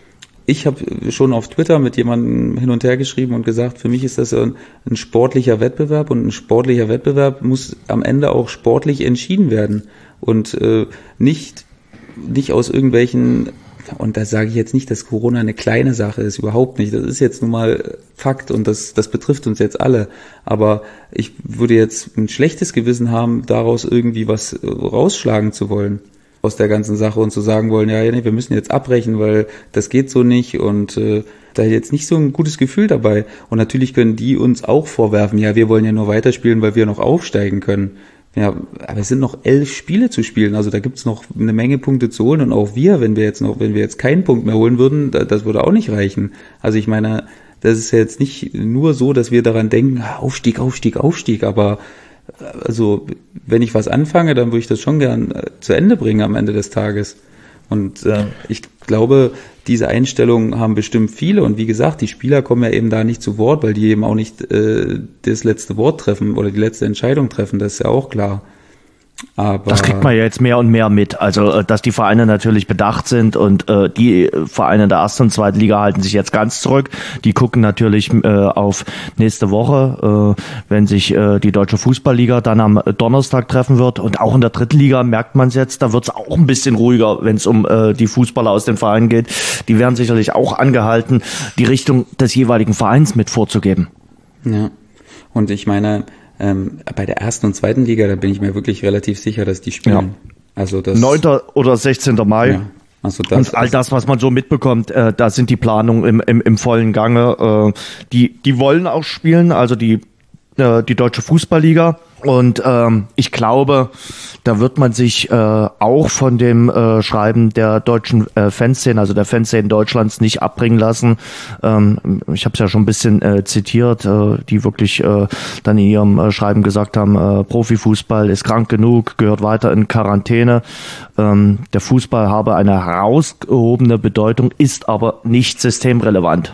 ich habe schon auf Twitter mit jemandem hin und her geschrieben und gesagt, für mich ist das ein sportlicher Wettbewerb, und ein sportlicher Wettbewerb muss am Ende auch sportlich entschieden werden und nicht aus irgendwelchen, und da sage ich jetzt nicht, dass Corona eine kleine Sache ist, überhaupt nicht, das ist jetzt nun mal Fakt und das betrifft uns jetzt alle, aber ich würde jetzt ein schlechtes Gewissen haben, daraus irgendwie was rausschlagen zu wollen aus der ganzen Sache und zu sagen wollen, ja, nee, wir müssen jetzt abbrechen, weil das geht so nicht, und da jetzt nicht so ein gutes Gefühl dabei. Und natürlich können die uns auch vorwerfen, ja, wir wollen ja nur weiterspielen, weil wir noch aufsteigen können. Ja, aber es sind noch 11 Spiele zu spielen, also da gibt's noch eine Menge Punkte zu holen, und auch wenn wir jetzt keinen Punkt mehr holen würden, das würde auch nicht reichen. Also ich meine, das ist ja jetzt nicht nur so, dass wir daran denken, Aufstieg, aber also wenn ich was anfange, dann würde ich das schon gern zu Ende bringen am Ende des Tages. Und ich glaube, diese Einstellungen haben bestimmt viele. Und wie gesagt, die Spieler kommen ja eben da nicht zu Wort, weil die eben auch nicht das letzte Wort treffen oder die letzte Entscheidung treffen. Das ist ja auch klar. Aber das kriegt man ja jetzt mehr und mehr mit. Also, dass die Vereine natürlich bedacht sind, und die Vereine der 1. und 2. Liga halten sich jetzt ganz zurück. Die gucken natürlich auf nächste Woche, wenn sich die Deutsche Fußballliga dann am Donnerstag treffen wird. Und auch in der 3. Liga merkt man es jetzt, da wird es auch ein bisschen ruhiger, wenn es um die Fußballer aus den Vereinen geht. Die werden sicherlich auch angehalten, die Richtung des jeweiligen Vereins mit vorzugeben. Ja, und ich meine, bei der 1. und 2. Liga, da bin ich mir wirklich relativ sicher, dass die spielen. Ja. Also das 9. oder 16. Mai. Ja, also und all das, was man so mitbekommt, da sind die Planungen im vollen Gange. Die wollen auch spielen, also die Deutsche Fußballliga. Und ich glaube, da wird man sich auch von dem Schreiben der deutschen Fanszene, also der Fanszene Deutschlands, nicht abbringen lassen. Ich habe es ja schon ein bisschen zitiert, die wirklich dann in ihrem Schreiben gesagt haben, Profifußball ist krank genug, gehört weiter in Quarantäne. Der Fußball habe eine herausgehobene Bedeutung, ist aber nicht systemrelevant.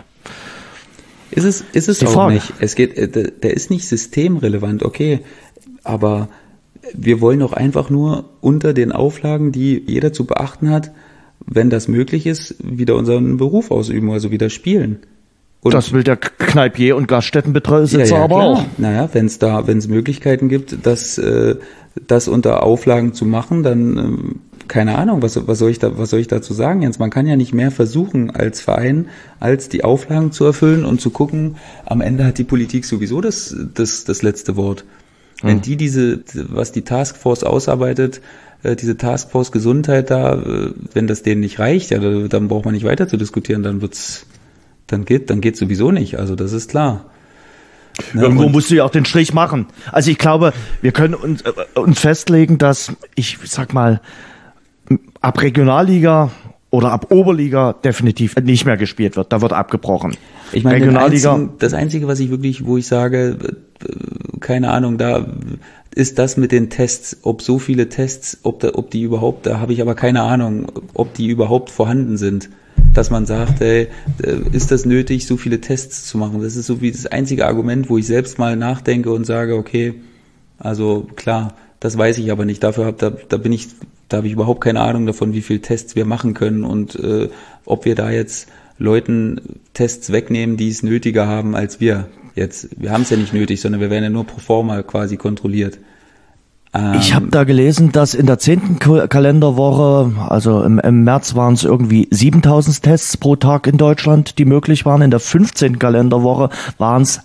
Ist es auch Frage. Nicht. Der ist nicht systemrelevant, okay. Aber wir wollen doch einfach nur unter den Auflagen, die jeder zu beachten hat, wenn das möglich ist, wieder unseren Beruf ausüben, also wieder spielen. Und das will der Kneipier und Gaststättenbesitzer aber klar. auch. Naja, wenn es Möglichkeiten gibt, das unter Auflagen zu machen, dann keine Ahnung, was soll ich dazu sagen, Jens? Man kann ja nicht mehr versuchen als Verein, als die Auflagen zu erfüllen und zu gucken, am Ende hat die Politik sowieso das letzte Wort. Wenn was die Taskforce ausarbeitet, diese Taskforce Gesundheit da, wenn das denen nicht reicht, ja, dann braucht man nicht weiter zu diskutieren, dann geht's sowieso nicht. Also das ist klar. Irgendwo musst du ja auch den Strich machen. Also ich glaube, wir können uns festlegen, dass, ich sag mal, ab Regionalliga oder ab Oberliga definitiv nicht mehr gespielt wird. Da wird abgebrochen. Ich meine, Regionalliga, das Einzige, was ich wirklich, wo ich sage, keine Ahnung, da ist das mit den Tests, ob so viele Tests, ob die überhaupt, da habe ich aber keine Ahnung, ob die überhaupt vorhanden sind. Dass man sagt, ey, ist das nötig, so viele Tests zu machen? Das ist so wie das einzige Argument, wo ich selbst mal nachdenke und sage, okay, also klar, das weiß ich aber nicht. Dafür habe ich überhaupt keine Ahnung davon, wie viele Tests wir machen können und ob wir da jetzt Leuten Tests wegnehmen, die es nötiger haben als wir jetzt. Wir haben es ja nicht nötig, sondern wir werden ja nur pro forma quasi kontrolliert. Ich habe da gelesen, dass in der 10. Kalenderwoche, also im März waren es irgendwie 7.000 Tests pro Tag in Deutschland, die möglich waren. In der 15. Kalenderwoche waren es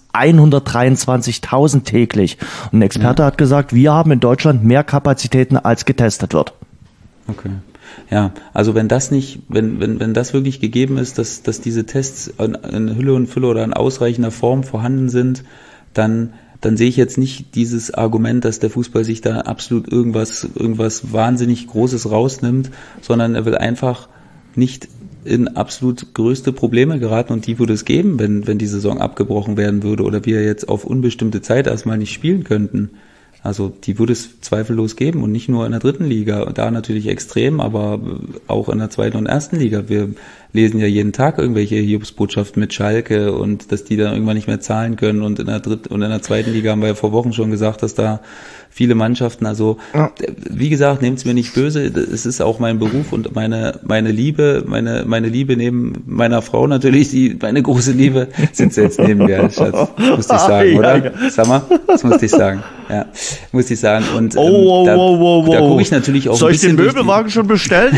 123.000 täglich. Und ein Experte hat gesagt, wir haben in Deutschland mehr Kapazitäten, als getestet wird. Okay. Ja, also wenn das wirklich gegeben ist, dass diese Tests in Hülle und Fülle oder in ausreichender Form vorhanden sind, dann sehe ich jetzt nicht dieses Argument, dass der Fußball sich da absolut irgendwas wahnsinnig Großes rausnimmt, sondern er will einfach nicht in absolut größte Probleme geraten und die würde es geben, wenn die Saison abgebrochen werden würde oder wir jetzt auf unbestimmte Zeit erstmal nicht spielen könnten. Also die würde es zweifellos geben und nicht nur in der 3. Liga, da natürlich extrem, aber auch in der 2. und 1. Liga. Wir lesen ja jeden Tag irgendwelche Hiobsbotschaften mit Schalke und dass die dann irgendwann nicht mehr zahlen können und in der 3. und in der 2. Liga haben wir ja vor Wochen schon gesagt, dass da viele Mannschaften, also wie gesagt, nehmt es mir nicht böse, es ist auch mein Beruf und meine Liebe neben meiner Frau natürlich, meine große Liebe, sitzt jetzt neben mir, Schatz, musste ich sagen, oder? Ja. Sag mal, das musste ich sagen, ja, musste ich sagen und da gucke ich natürlich auch Soll ich den Möbelwagen schon bestellen?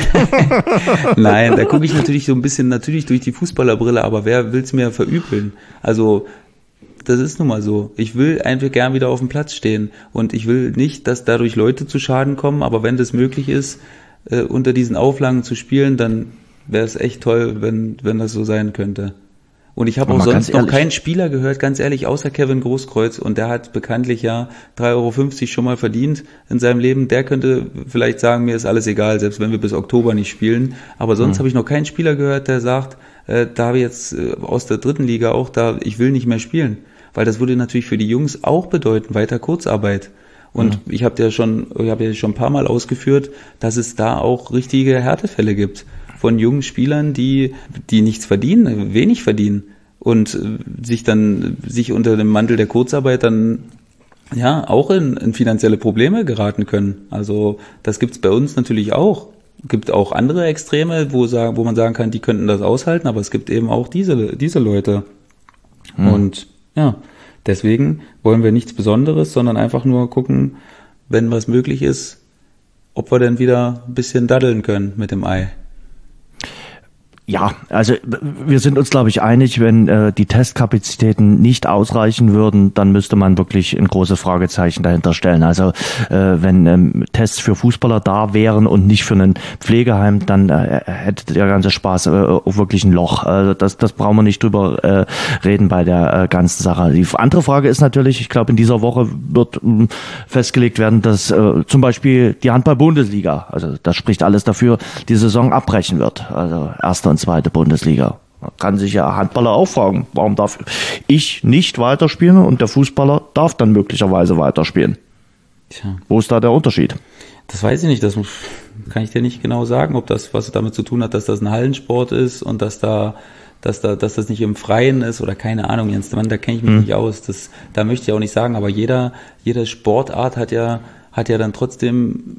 Nein, da gucke ich natürlich so ein bisschen, natürlich durch die Fußballerbrille, aber wer will's mir verübeln? Also das ist nun mal so. Ich will einfach gern wieder auf dem Platz stehen und ich will nicht, dass dadurch Leute zu Schaden kommen, aber wenn das möglich ist, unter diesen Auflagen zu spielen, dann wäre es echt toll, wenn das so sein könnte. Und ich habe auch sonst noch keinen Spieler gehört, ganz ehrlich, außer Kevin Großkreuz und der hat bekanntlich ja 3,50 € schon mal verdient in seinem Leben. Der könnte vielleicht sagen, mir ist alles egal, selbst wenn wir bis Oktober nicht spielen. Aber sonst habe ich noch keinen Spieler gehört, der sagt, da habe ich jetzt aus der 3. Liga auch ich will nicht mehr spielen. Weil das würde natürlich für die Jungs auch bedeuten, weiter Kurzarbeit. Und ich habe ja schon ein paar Mal ausgeführt, dass es da auch richtige Härtefälle gibt von jungen Spielern, die nichts verdienen, wenig verdienen und sich unter dem Mantel der Kurzarbeit dann ja auch in finanzielle Probleme geraten können. Also das gibt's bei uns natürlich auch. Gibt auch andere Extreme, wo man sagen kann, die könnten das aushalten, aber es gibt eben auch diese Leute. Und ja, deswegen wollen wir nichts Besonderes, sondern einfach nur gucken, wenn was möglich ist, ob wir dann wieder ein bisschen daddeln können mit dem Ei. Ja, also wir sind uns, glaube ich, einig, wenn die Testkapazitäten nicht ausreichen würden, dann müsste man wirklich ein großes Fragezeichen dahinter stellen. Also wenn Tests für Fußballer da wären und nicht für ein Pflegeheim, dann hätte der ganze Spaß auch wirklich ein Loch. Also das brauchen wir nicht drüber reden bei der ganzen Sache. Die andere Frage ist natürlich, ich glaube, in dieser Woche wird festgelegt werden, dass zum Beispiel die Handball-Bundesliga, also das spricht alles dafür, die Saison abbrechen wird. Also 1. und 2. Bundesliga. Da kann sich ja Handballer auch fragen, warum darf ich nicht weiterspielen und der Fußballer darf dann möglicherweise weiterspielen. Tja. Wo ist da der Unterschied? Das weiß ich nicht, das kann ich dir nicht genau sagen, ob das was damit zu tun hat, dass das ein Hallensport ist und dass das nicht im Freien ist oder keine Ahnung, Jens, da kenne ich mich nicht aus. Da möchte ich auch nicht sagen, aber jede Sportart hat ja dann trotzdem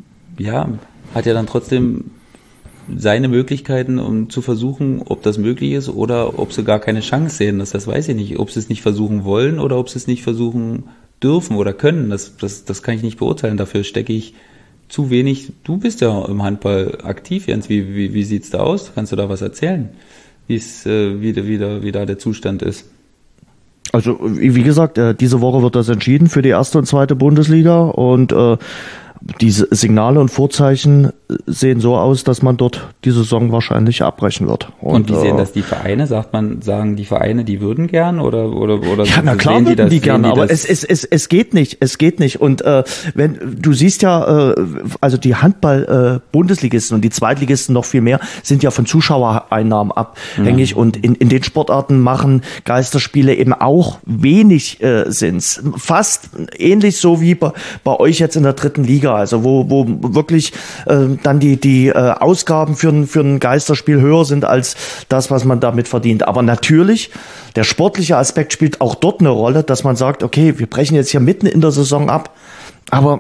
seine Möglichkeiten, um zu versuchen, ob das möglich ist oder ob sie gar keine Chance sehen. Das weiß ich nicht. Ob sie es nicht versuchen wollen oder ob sie es nicht versuchen dürfen oder können. Das kann ich nicht beurteilen. Dafür stecke ich zu wenig. Du bist ja im Handball aktiv, Jens. Wie sieht's da aus? Kannst du da was erzählen? Wie da der Zustand ist? Also wie gesagt, diese Woche wird das entschieden für die erste und zweite Bundesliga und diese Signale und Vorzeichen sehen so aus, dass man dort die Saison wahrscheinlich abbrechen wird. Und wie sehen das die Vereine? Sagen die Vereine, die würden gern oder ja, na klar würden die gern, aber es geht nicht. Und wenn du siehst ja, also die Handball-Bundesligisten und die Zweitligisten noch viel mehr sind ja von Zuschauereinnahmen abhängig und in den Sportarten machen Geisterspiele eben auch wenig Sinn. Fast ähnlich so wie bei euch jetzt in der dritten Liga. Also wo wirklich dann die Ausgaben für ein Geisterspiel höher sind als das, was man damit verdient. Aber natürlich, der sportliche Aspekt spielt auch dort eine Rolle, dass man sagt, okay, wir brechen jetzt hier mitten in der Saison ab. Aber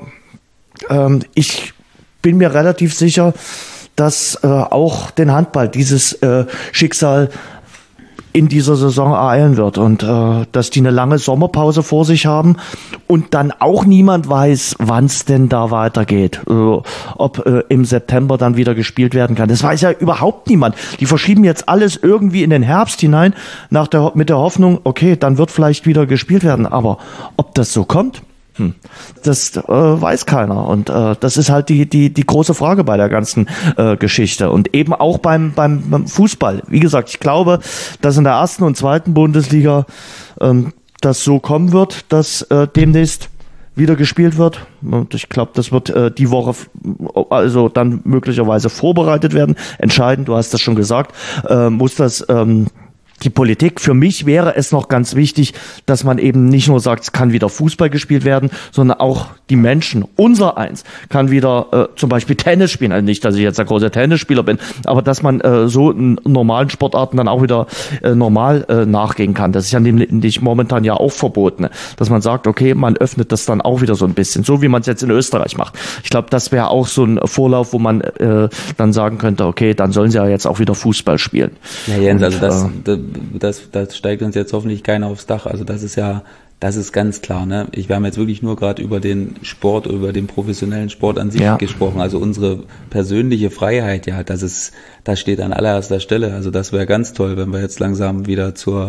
ich bin mir relativ sicher, dass auch den Handball dieses Schicksal in dieser Saison ereilen wird und dass die eine lange Sommerpause vor sich haben und dann auch niemand weiß, wann es denn da weitergeht, ob im September dann wieder gespielt werden kann. Das weiß ja überhaupt niemand. Die verschieben jetzt alles irgendwie in den Herbst hinein mit der Hoffnung, okay, dann wird vielleicht wieder gespielt werden. Aber ob das so kommt, das weiß keiner und das ist halt die große Frage bei der ganzen Geschichte und eben auch beim Fußball. Wie gesagt, ich glaube, dass in der ersten und zweiten Bundesliga das so kommen wird, dass demnächst wieder gespielt wird und ich glaube, das wird die Woche also dann möglicherweise vorbereitet werden. Entscheidend, du hast das schon gesagt, muss das die Politik, für mich wäre es noch ganz wichtig, dass man eben nicht nur sagt, es kann wieder Fußball gespielt werden, sondern auch die Menschen, unser Eins, kann wieder zum Beispiel Tennis spielen. Also nicht, dass ich jetzt der große Tennisspieler bin, aber dass man so in normalen Sportarten dann auch wieder normal nachgehen kann. Das ist ja nämlich momentan ja auch verboten, dass man sagt, okay, man öffnet das dann auch wieder so ein bisschen, so wie man es jetzt in Österreich macht. Ich glaube, das wäre auch so ein Vorlauf, wo man dann sagen könnte, okay, dann sollen sie ja jetzt auch wieder Fußball spielen. Ja, Jens, also das steigt uns jetzt hoffentlich keiner aufs Dach. Also das ist ganz klar. Ne? Wir haben jetzt wirklich nur gerade über den Sport, über den professionellen Sport an sich gesprochen. Also unsere persönliche Freiheit, ja, das steht an allererster Stelle. Also das wäre ganz toll, wenn wir jetzt langsam wieder zu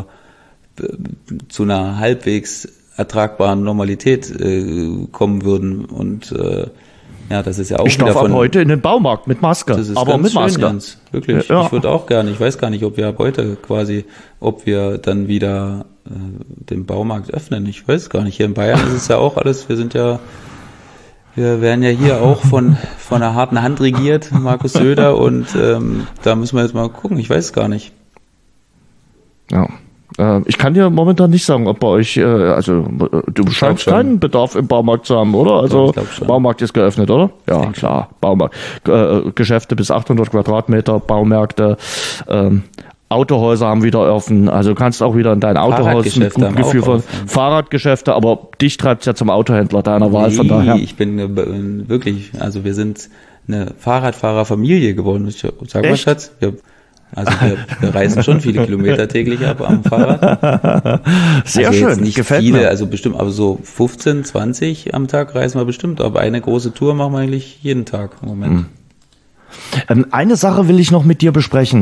einer halbwegs ertragbaren Normalität kommen würden. Und ja, das ist ja auch ich darf ab heute in den Baumarkt mit Maske, das ist aber mit Maske. Ganz, wirklich. Ja. Ich würde auch gerne. Ich weiß gar nicht, ob wir ab heute ob wir dann wieder den Baumarkt öffnen. Ich weiß gar nicht. Hier in Bayern ist es ja auch alles. Wir werden ja hier auch von einer harten Hand regiert, Markus Söder, und da müssen wir jetzt mal gucken. Ich weiß es gar nicht. Ja. Ich kann dir momentan nicht sagen, ob bei euch, du scheinst keinen Bedarf im Baumarkt zu haben, oder? Also Baumarkt ist geöffnet, oder? Ja, klar, Baumarkt. Geschäfte bis 800 Quadratmeter, Baumärkte, Autohäuser haben wieder offen, also du kannst auch wieder in dein Autohaus mit gutem Gefühl von Fahrradgeschäfte, aber dich treibt es ja zum Autohändler deiner Wahl, von daher. Ich bin wirklich, also wir sind eine Fahrradfahrerfamilie geworden. Sag mal, Schatz, wir reisen schon viele Kilometer täglich ab am Fahrrad. Sehr schön, jetzt nicht gefällt viele, mir. also bestimmt, aber so 15, 20 am Tag reisen wir bestimmt, aber eine große Tour machen wir eigentlich jeden Tag im Moment. Eine Sache will ich noch mit dir besprechen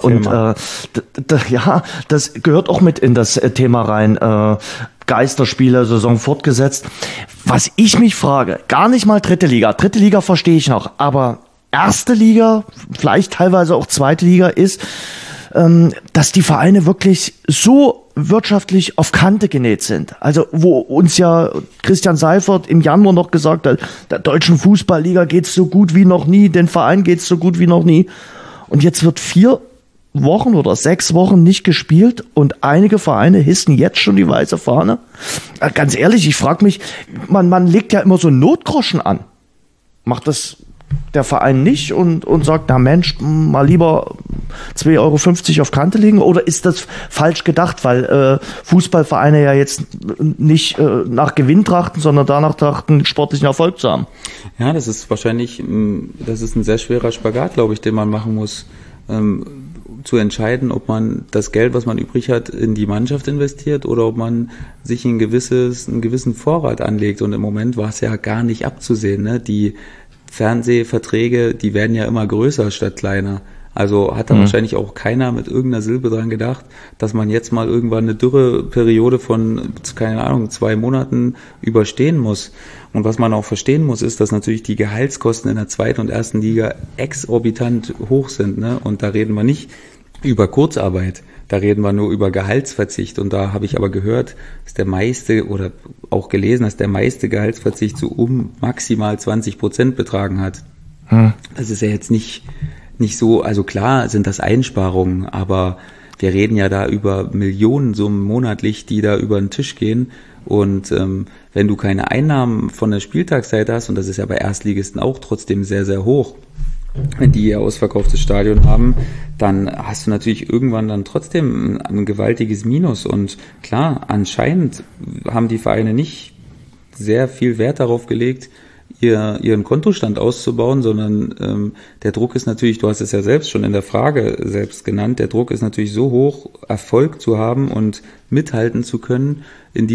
das gehört auch mit in das Thema rein, Geisterspiele, Saison fortgesetzt. Was ich mich frage, gar nicht mal dritte Liga verstehe ich noch, aber erste Liga, vielleicht teilweise auch zweite Liga ist, dass die Vereine wirklich so wirtschaftlich auf Kante genäht sind. Also wo uns ja Christian Seifert im Januar noch gesagt hat, der deutschen Fußballliga geht's so gut wie noch nie, den Verein geht's so gut wie noch nie. Und jetzt wird 4 Wochen oder 6 Wochen nicht gespielt und einige Vereine hissen jetzt schon die weiße Fahne. Ganz ehrlich, ich frage mich, man legt ja immer so Notgroschen an. Macht das der Verein nicht und sagt, na Mensch, mal lieber 2,50 € auf Kante legen? Oder ist das falsch gedacht, weil Fußballvereine ja jetzt nicht nach Gewinn trachten, sondern danach trachten, sportlichen Erfolg zu haben? Ja, das ist ein sehr schwerer Spagat, glaube ich, den man machen muss, zu entscheiden, ob man das Geld, was man übrig hat, in die Mannschaft investiert oder ob man sich einen gewissen Vorrat anlegt. Und im Moment war es ja gar nicht abzusehen, ne? Die Fernsehverträge, die werden ja immer größer statt kleiner. Also hat da wahrscheinlich auch keiner mit irgendeiner Silbe dran gedacht, dass man jetzt mal irgendwann eine Dürreperiode von, keine Ahnung, 2 Monaten überstehen muss. Und was man auch verstehen muss, ist, dass natürlich die Gehaltskosten in der 2. und 1. Liga exorbitant hoch sind, ne? Und da reden wir nicht über Kurzarbeit, da reden wir nur über Gehaltsverzicht. Und da habe ich aber gehört, dass der meiste oder auch gelesen, dass der meiste Gehaltsverzicht so um maximal 20% betragen hat. Das ist ja jetzt nicht so, also klar sind das Einsparungen, aber wir reden ja da über Millionensummen monatlich, die da über den Tisch gehen. Und wenn du keine Einnahmen von der Spieltagsseite hast, und das ist ja bei Erstligisten auch trotzdem sehr, sehr hoch, wenn die ihr ausverkauftes Stadion haben, dann hast du natürlich irgendwann dann trotzdem ein gewaltiges Minus. Und klar, anscheinend haben die Vereine nicht sehr viel Wert darauf gelegt, ihren Kontostand auszubauen, sondern der Druck ist natürlich, du hast es ja selbst schon in der Frage selbst genannt, der Druck ist natürlich so hoch, Erfolg zu haben und mithalten zu können in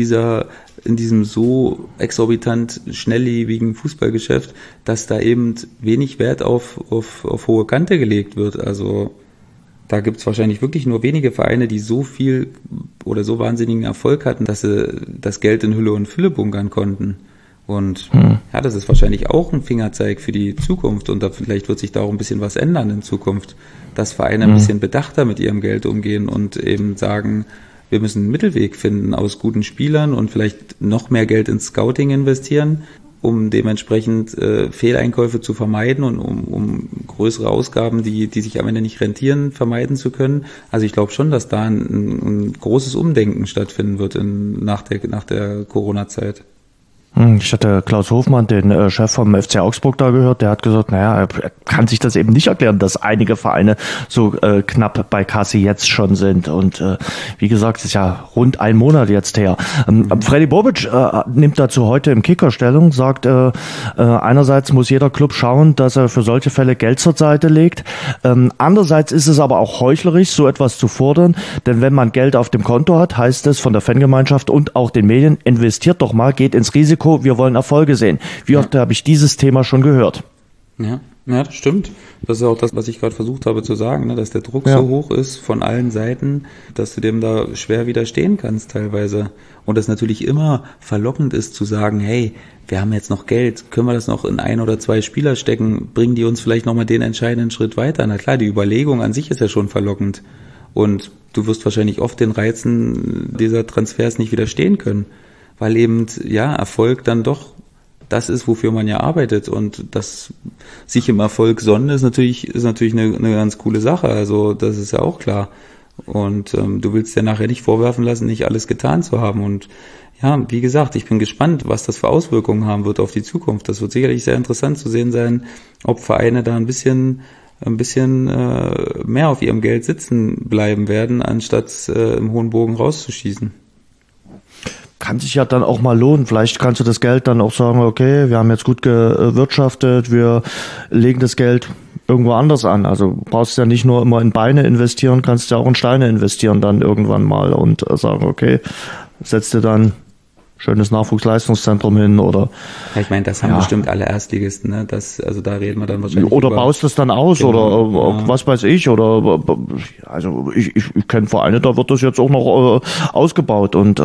diesem so exorbitant schnelllebigen Fußballgeschäft, dass da eben wenig Wert auf hohe Kante gelegt wird. Also da gibt es wahrscheinlich wirklich nur wenige Vereine, die so viel oder so wahnsinnigen Erfolg hatten, dass sie das Geld in Hülle und Fülle bunkern konnten. Und ja, das ist wahrscheinlich auch ein Fingerzeig für die Zukunft und da vielleicht wird sich da auch ein bisschen was ändern in Zukunft, dass Vereine ein bisschen bedachter mit ihrem Geld umgehen und eben sagen, wir müssen einen Mittelweg finden aus guten Spielern und vielleicht noch mehr Geld ins Scouting investieren, um dementsprechend Fehleinkäufe zu vermeiden und um größere Ausgaben, die sich am Ende nicht rentieren, vermeiden zu können. Also ich glaube schon, dass da ein großes Umdenken stattfinden wird nach der Corona-Zeit. Ich hatte Klaus Hofmann, den Chef vom FC Augsburg, da gehört, der hat gesagt, naja, er kann sich das eben nicht erklären, dass einige Vereine so knapp bei Kasse jetzt schon sind. Und wie gesagt, es ist ja rund 1 Monat jetzt her. Freddy Bobic nimmt dazu heute im Kicker Stellung, sagt, einerseits muss jeder Club schauen, dass er für solche Fälle Geld zur Seite legt. Andererseits ist es aber auch heuchlerisch, so etwas zu fordern, denn wenn man Geld auf dem Konto hat, heißt es von der Fangemeinschaft und auch den Medien, investiert doch mal, geht ins Risiko, wir wollen Erfolge sehen. Wie oft habe ich dieses Thema schon gehört? Ja, das stimmt. Das ist auch das, was ich gerade versucht habe zu sagen, ne? Dass der Druck so hoch ist von allen Seiten, dass du dem da schwer widerstehen kannst teilweise. Und es natürlich immer verlockend ist zu sagen, hey, wir haben jetzt noch Geld, können wir das noch in 1 oder 2 Spieler stecken, bringen die uns vielleicht nochmal den entscheidenden Schritt weiter. Na klar, die Überlegung an sich ist ja schon verlockend. Und du wirst wahrscheinlich oft den Reizen dieser Transfers nicht widerstehen können. Weil eben, ja, Erfolg dann doch das ist, wofür man ja arbeitet und das sich im Erfolg sonnen ist natürlich eine ganz coole Sache, also das ist ja auch klar und du willst ja nachher nicht vorwerfen lassen, nicht alles getan zu haben und ja, wie gesagt, ich bin gespannt, was das für Auswirkungen haben wird auf die Zukunft. Das wird sicherlich sehr interessant zu sehen sein, ob Vereine da ein bisschen mehr auf ihrem Geld sitzen bleiben werden, anstatt im hohen Bogen rauszuschießen. Kann sich ja dann auch mal lohnen. Vielleicht kannst du das Geld dann auch sagen, okay, wir haben jetzt gut gewirtschaftet, wir legen das Geld irgendwo anders an. Also brauchst ja nicht nur immer in Beine investieren, kannst ja auch in Steine investieren dann irgendwann mal und sagen, okay, setzt dir dann schönes Nachwuchsleistungszentrum hin oder. Ja, ich meine, das haben bestimmt alle Erstligisten, ne? Also da reden wir dann wahrscheinlich. Oder baust es dann aus oder was weiß ich oder also ich kenne Vereine, da wird das jetzt auch noch ausgebaut und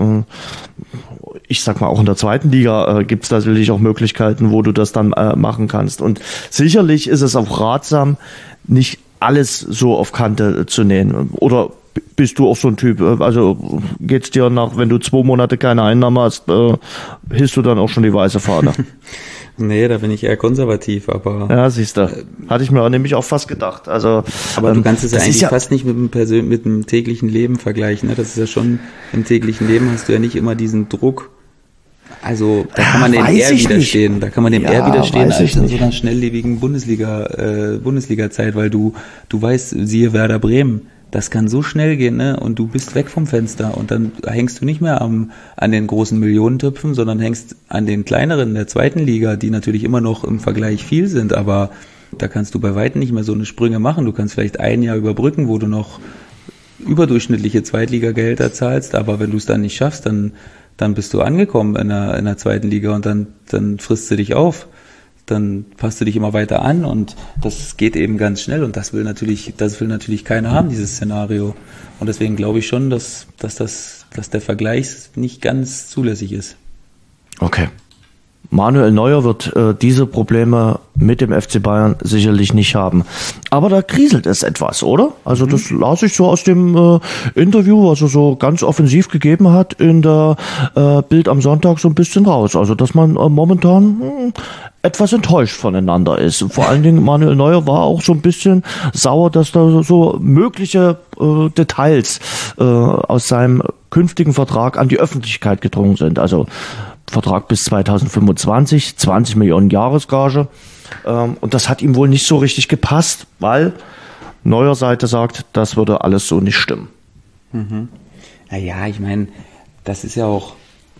ich sag mal, auch in der 2. Liga gibt es natürlich auch Möglichkeiten, wo du das dann machen kannst. Und sicherlich ist es auch ratsam, nicht alles so auf Kante zu nähen. Oder bist du auch so ein Typ? Also geht's dir nach, wenn du 2 Monate keine Einnahmen hast, hisst du dann auch schon die weiße Fahne? Nee, da bin ich eher konservativ, aber... Ja, siehst du. Hatte ich mir nämlich auch fast gedacht. Also, aber du kannst es ja eigentlich fast nicht mit dem täglichen Leben vergleichen. Ne? Das ist ja schon, im täglichen Leben hast du ja nicht immer diesen Druck. Also da kann man dem eher widerstehen. Da kann man dem eher widerstehen als in so einer schnelllebigen Bundesliga-Zeit, weil du weißt, siehe Werder Bremen, das kann so schnell gehen, ne? Und du bist weg vom Fenster und dann hängst du nicht mehr an den großen Millionentöpfen, sondern hängst an den kleineren der 2. Liga, die natürlich immer noch im Vergleich viel sind, aber da kannst du bei weitem nicht mehr so eine Sprünge machen. Du kannst vielleicht 1 Jahr überbrücken, wo du noch überdurchschnittliche Zweitligagehälter zahlst, aber wenn du es dann nicht schaffst, dann bist du angekommen in der 2. Liga und dann frisst sie dich auf. dann passt du dich immer weiter an und das geht eben ganz schnell und das will natürlich keiner haben, dieses Szenario. Und deswegen glaube ich schon, dass der Vergleich nicht ganz zulässig ist. Okay. Manuel Neuer wird diese Probleme mit dem FC Bayern sicherlich nicht haben. Aber da kriselt es etwas, oder? Also das las ich so aus dem Interview, was er so ganz offensiv gegeben hat in der Bild am Sonntag so ein bisschen raus. Also dass man momentan etwas enttäuscht voneinander ist. Vor allen Dingen Manuel Neuer war auch so ein bisschen sauer, dass da so mögliche Details aus seinem künftigen Vertrag an die Öffentlichkeit gedrungen sind. Also Vertrag bis 2025, 20 Millionen Jahresgage. Und das hat ihm wohl nicht so richtig gepasst, weil Neuer Seite sagt, das würde alles so nicht stimmen. Naja, ich meine, das ist ja auch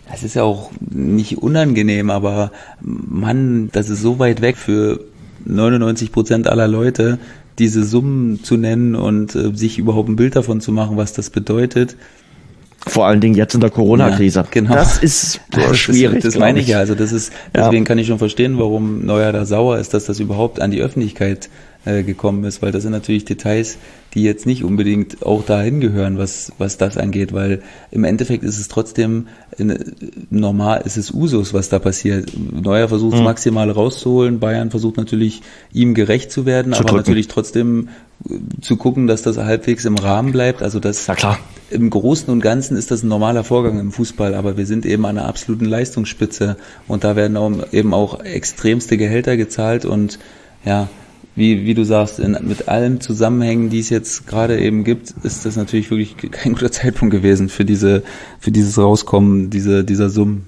nicht unangenehm, aber Mann, das ist so weit weg für 99% aller Leute, diese Summen zu nennen und sich überhaupt ein Bild davon zu machen, was das bedeutet. Vor allen Dingen jetzt in der Corona-Krise. Ja, genau. Das ist schwierig. Das meine ich ja. Also deswegen kann ich schon verstehen, warum Neuer da sauer ist, dass das überhaupt an die Öffentlichkeit gekommen ist, weil das sind natürlich Details, die jetzt nicht unbedingt auch dahin gehören, was das angeht, weil im Endeffekt ist es trotzdem normal, ist es Usus, was da passiert. Neuer versucht es maximal rauszuholen, Bayern versucht natürlich ihm gerecht zu werden, aber natürlich trotzdem zu gucken, dass das halbwegs im Rahmen bleibt. Also das, na klar. Im Großen und Ganzen ist das ein normaler Vorgang im Fußball, aber wir sind eben an einer absoluten Leistungsspitze und da werden eben auch extremste Gehälter gezahlt und ja, wie du sagst, mit allen Zusammenhängen, die es jetzt gerade eben gibt, ist das natürlich wirklich kein guter Zeitpunkt gewesen für dieses Rauskommen dieser Summen.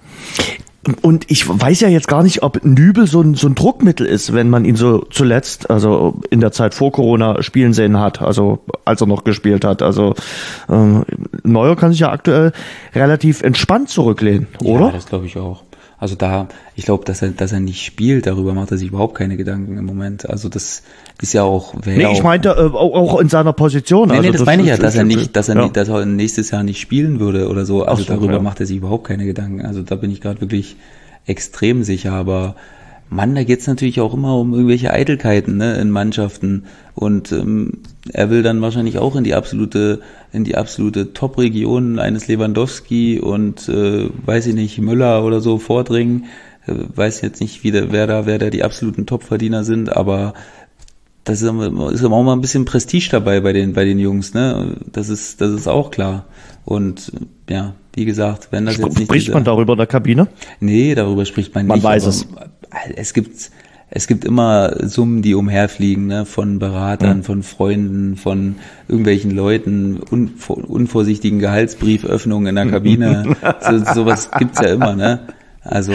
Und ich weiß ja jetzt gar nicht, ob Nübel so ein Druckmittel ist, wenn man ihn so zuletzt, also in der Zeit vor Corona spielen sehen hat, also als er noch gespielt hat. Also Neuer kann sich ja aktuell relativ entspannt zurücklehnen, oder? Ja, das glaube ich auch. Also ich glaube, dass er nicht spielt, darüber macht er sich überhaupt keine Gedanken im Moment. Also das ist ja auch... ich meinte auch in seiner Position. Nee, das meine ich ja, dass er nächstes Jahr nicht spielen würde oder so. Also darüber macht er sich überhaupt keine Gedanken. Also da bin ich gerade wirklich extrem sicher, aber Mann, da geht's natürlich auch immer um irgendwelche Eitelkeiten, ne, in Mannschaften und er will dann wahrscheinlich auch in die absolute Top-Region eines Lewandowski und weiß ich nicht, Müller oder so vordringen. Weiß jetzt nicht, wer da die absoluten Top-Verdiener sind, aber das ist immer auch mal ein bisschen Prestige dabei bei den Jungs, ne? Das ist auch klar. Und ja, wie gesagt, wenn das jetzt nicht... Spricht man darüber in der Kabine? Nee, darüber spricht man nicht. Man weiß es. Es gibt immer Summen, die umherfliegen, ne, von Beratern, von Freunden, von irgendwelchen Leuten, unvorsichtigen Gehaltsbrieföffnungen in der Kabine. Sowas gibt's ja immer, ne? Also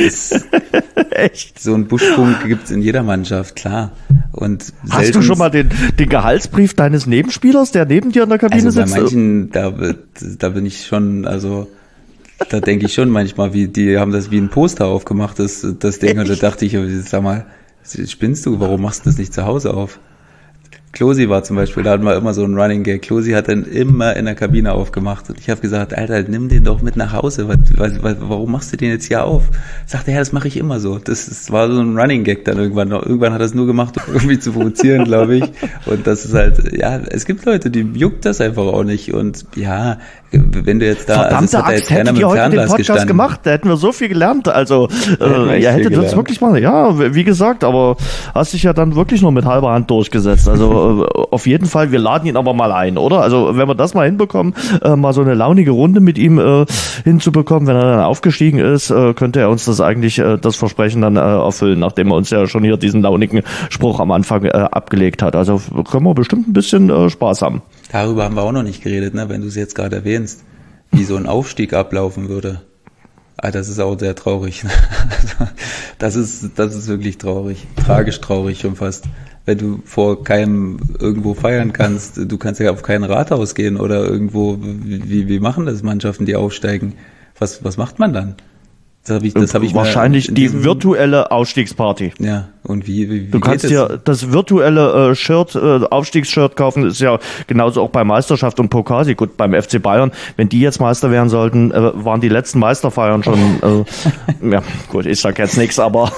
echt? So ein Buschfunk gibt's in jeder Mannschaft, klar. Und hast du schon mal den Gehaltsbrief deines Nebenspielers, der neben dir in der Kabine sitzt? Also bei manchen, da bin ich schon, also da denke ich schon manchmal, die haben das wie ein Poster aufgemacht, das Ding, und da dachte ich, sag mal, spinnst du, warum machst du das nicht zu Hause auf? Klosi war zum Beispiel, da hatten wir immer so einen Running Gag. Klosi hat dann immer in der Kabine aufgemacht und ich habe gesagt, Alter, nimm den doch mit nach Hause. Warum machst du den jetzt hier auf? Sagte er, das mache ich immer so. Das war so ein Running Gag dann irgendwann. Irgendwann hat er es nur gemacht, um irgendwie zu provozieren, glaube ich. Und das ist halt, ja, es gibt Leute, die juckt das einfach auch nicht. Und ja, wenn du jetzt da, verdammte also Axt, hättet ihr heute den Podcast gestanden. Gemacht, da hätten wir so viel gelernt. Also ihr hättet das wirklich mal, ja, wie gesagt, aber hast dich ja dann wirklich nur mit halber Hand durchgesetzt. Also auf jeden Fall, wir laden ihn aber mal ein, oder? Also wenn wir das mal hinbekommen, mal so eine launige Runde mit ihm hinzubekommen, wenn er dann aufgestiegen ist, könnte er uns das eigentlich, das Versprechen dann erfüllen, nachdem er uns ja schon hier diesen launigen Spruch am Anfang abgelegt hat. Also können wir bestimmt ein bisschen Spaß haben. Darüber haben wir auch noch nicht geredet, ne? Wenn du es jetzt gerade erwähnst, wie so ein Aufstieg ablaufen würde. Das ist auch sehr traurig. Das ist wirklich traurig. Tragisch traurig schon fast. Wenn du vor keinem irgendwo feiern kannst, du kannst ja auf kein Rathaus gehen oder irgendwo, wie machen das Mannschaften, die aufsteigen? Was macht man dann? Das hab ich wahrscheinlich die virtuelle Aufstiegsparty. Ja, und wie du kannst dir das virtuelle Aufstiegsshirt kaufen, ist ja genauso auch bei Meisterschaft und Pokal. Gut, beim FC Bayern, wenn die jetzt Meister werden sollten, waren die letzten Meisterfeiern schon, ja gut, ich sag jetzt nichts, aber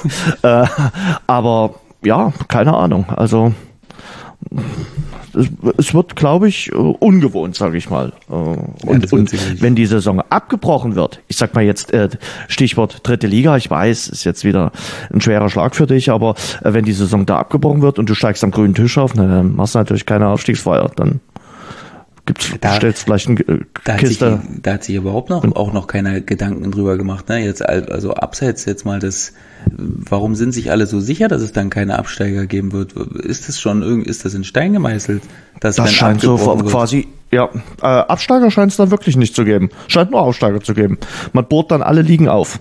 ja, keine Ahnung, also es wird, glaube ich, ungewohnt, sage ich mal. Und wenn die Saison abgebrochen wird, ich sag mal jetzt Stichwort dritte Liga, ich weiß, ist jetzt wieder ein schwerer Schlag für dich, aber wenn die Saison da abgebrochen wird und du steigst am grünen Tisch auf, dann machst du natürlich keine Aufstiegsfeier, dann stellst vielleicht eine Kiste. Da hat sich überhaupt auch noch keiner Gedanken drüber gemacht, ne? Jetzt, also abseits jetzt mal warum sind sich alle so sicher, dass es dann keine Absteiger geben wird? Ist das in Stein gemeißelt? Das scheint so quasi, ja, Absteiger scheint es dann wirklich nicht zu geben. Scheint nur Aufsteiger zu geben. Man bohrt dann alle Ligen auf.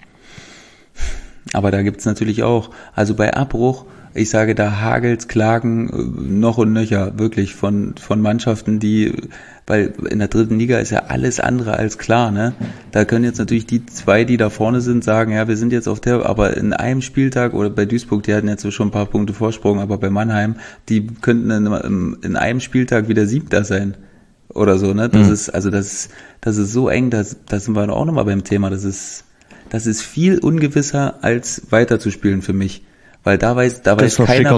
Aber da gibt's natürlich auch, also bei Abbruch, ich sage, da hagelt's Klagen noch und nöcher, wirklich von Mannschaften, weil in der dritten Liga ist ja alles andere als klar, ne? Da können jetzt natürlich die zwei, die da vorne sind, sagen, ja, wir sind jetzt aber in einem Spieltag, oder bei Duisburg, die hatten jetzt schon ein paar Punkte Vorsprung, aber bei Mannheim, die könnten in einem Spieltag wieder Siebter sein. Oder so, ne? Das ist so eng, da sind wir auch nochmal beim Thema, das ist viel ungewisser als weiterzuspielen für mich. Weil da weiß keiner,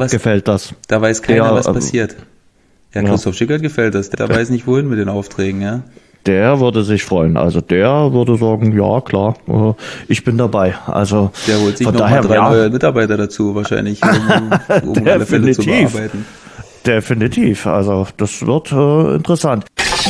was passiert. Ja, Christoph Schickert gefällt das. Der weiß nicht, wohin mit den Aufträgen, ja. Der würde sich freuen. Also der würde sagen, ja, klar, ich bin dabei. Also der holt sich nochmal 3 neue Mitarbeiter dazu, wahrscheinlich, um alle Fälle zu bearbeiten. Definitiv. Also das wird interessant.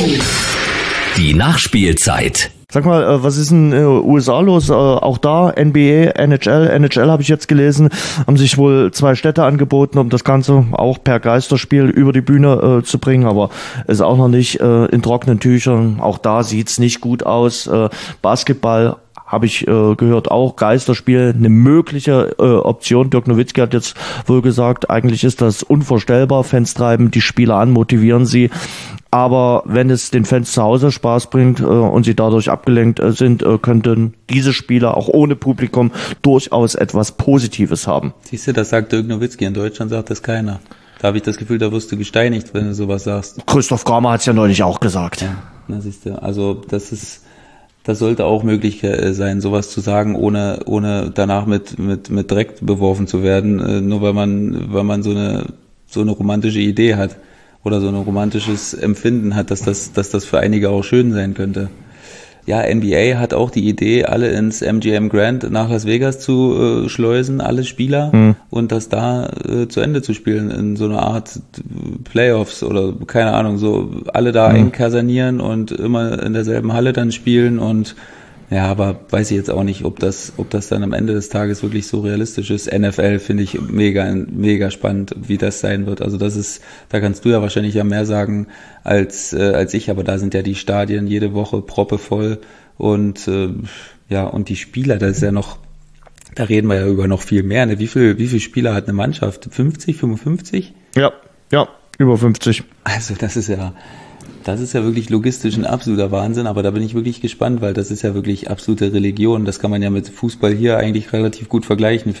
Die Nachspielzeit. Sag mal, was ist in den USA los? Auch da NBA, NHL habe ich jetzt gelesen, haben sich wohl 2 Städte angeboten, um das Ganze auch per Geisterspiel über die Bühne zu bringen, aber ist auch noch nicht in trockenen Tüchern. Auch da sieht's nicht gut aus. Basketball habe ich gehört, auch Geisterspiel, eine mögliche Option. Dirk Nowitzki hat jetzt wohl gesagt, eigentlich ist das unvorstellbar. Fans treiben die Spieler an, motivieren sie. Aber wenn es den Fans zu Hause Spaß bringt und sie dadurch abgelenkt sind, könnten diese Spieler auch ohne Publikum durchaus etwas Positives haben. Siehst du, das sagt Dirk Nowitzki. In Deutschland sagt das keiner. Da habe ich das Gefühl, da wirst du gesteinigt, wenn du sowas sagst. Christoph Kramer hat es ja neulich auch gesagt. Ja, na siehst du, also das sollte auch möglich sein, sowas zu sagen, ohne danach mit Dreck beworfen zu werden, nur weil man so eine romantische Idee hat oder so ein romantisches Empfinden hat, dass das für einige auch schön sein könnte. Ja, NBA hat auch die Idee, alle ins MGM Grand nach Las Vegas zu schleusen, alle Spieler, und das da zu Ende zu spielen in so einer Art Playoffs oder keine Ahnung, so alle da eng kasernieren und immer in derselben Halle dann spielen und ja, aber weiß ich jetzt auch nicht, ob das dann am Ende des Tages wirklich so realistisch ist. NFL finde ich mega spannend, wie das sein wird. Also da kannst du ja wahrscheinlich ja mehr sagen als ich, aber da sind ja die Stadien jede Woche proppevoll und und die Spieler, das ist ja noch, da reden wir ja über noch viel mehr. Ne? Wie viele Spieler hat eine Mannschaft? 50, 55? Ja, über 50. Also das ist ja wirklich logistisch ein absoluter Wahnsinn, aber da bin ich wirklich gespannt, weil das ist ja wirklich absolute Religion. Das kann man ja mit Fußball hier eigentlich relativ gut vergleichen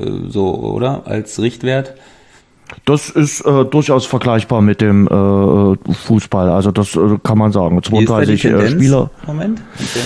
oder? Als Richtwert. Das ist durchaus vergleichbar mit dem Fußball, also das kann man sagen. 32 Spieler. Moment.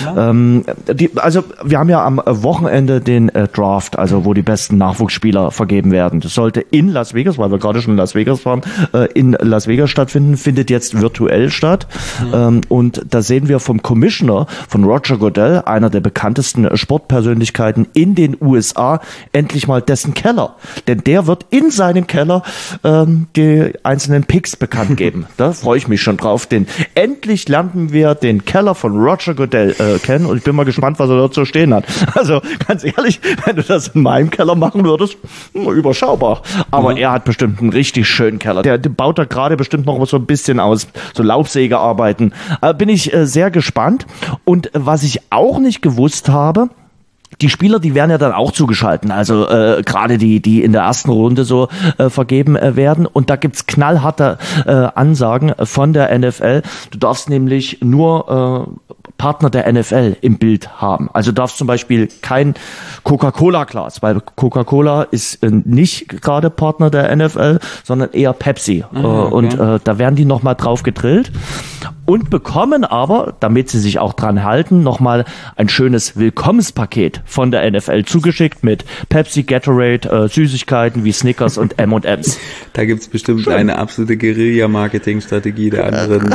Also wir haben ja am Wochenende den Draft, also wo die besten Nachwuchsspieler vergeben werden. Das sollte in Las Vegas, weil wir gerade schon in Las Vegas waren, in Las Vegas stattfinden, findet jetzt virtuell statt. Und da sehen wir vom Commissioner, von Roger Goodell, einer der bekanntesten Sportpersönlichkeiten in den USA, endlich mal dessen Keller. Denn der wird in seinem Keller die einzelnen Picks bekannt geben. Da freue ich mich schon drauf, denn endlich lernen wir den Keller von Roger Goodell kennen und ich bin mal gespannt, was er dort so stehen hat. Also ganz ehrlich, wenn du das in meinem Keller machen würdest, überschaubar. Aber er hat bestimmt einen richtig schönen Keller. Der baut da gerade bestimmt noch so ein bisschen aus, so Laubsägearbeiten. Bin ich sehr gespannt. Und was ich auch nicht gewusst habe, Die Spieler, die werden ja dann auch zugeschalten, also gerade die in der ersten Runde so vergeben werden. Und da gibt's knallharte Ansagen von der NFL. Du darfst nämlich nur Partner der NFL im Bild haben. Also du darfst zum Beispiel kein Coca-Cola-Glas, weil Coca-Cola ist nicht gerade Partner der NFL, sondern eher Pepsi. Okay. Und da werden die nochmal drauf gedrillt und bekommen aber, damit sie sich auch dran halten, nochmal ein schönes Willkommenspaket von der NFL zugeschickt mit Pepsi, Gatorade, Süßigkeiten wie Snickers und M&M's. Da gibt's bestimmt eine absolute Guerilla-Marketing-Strategie der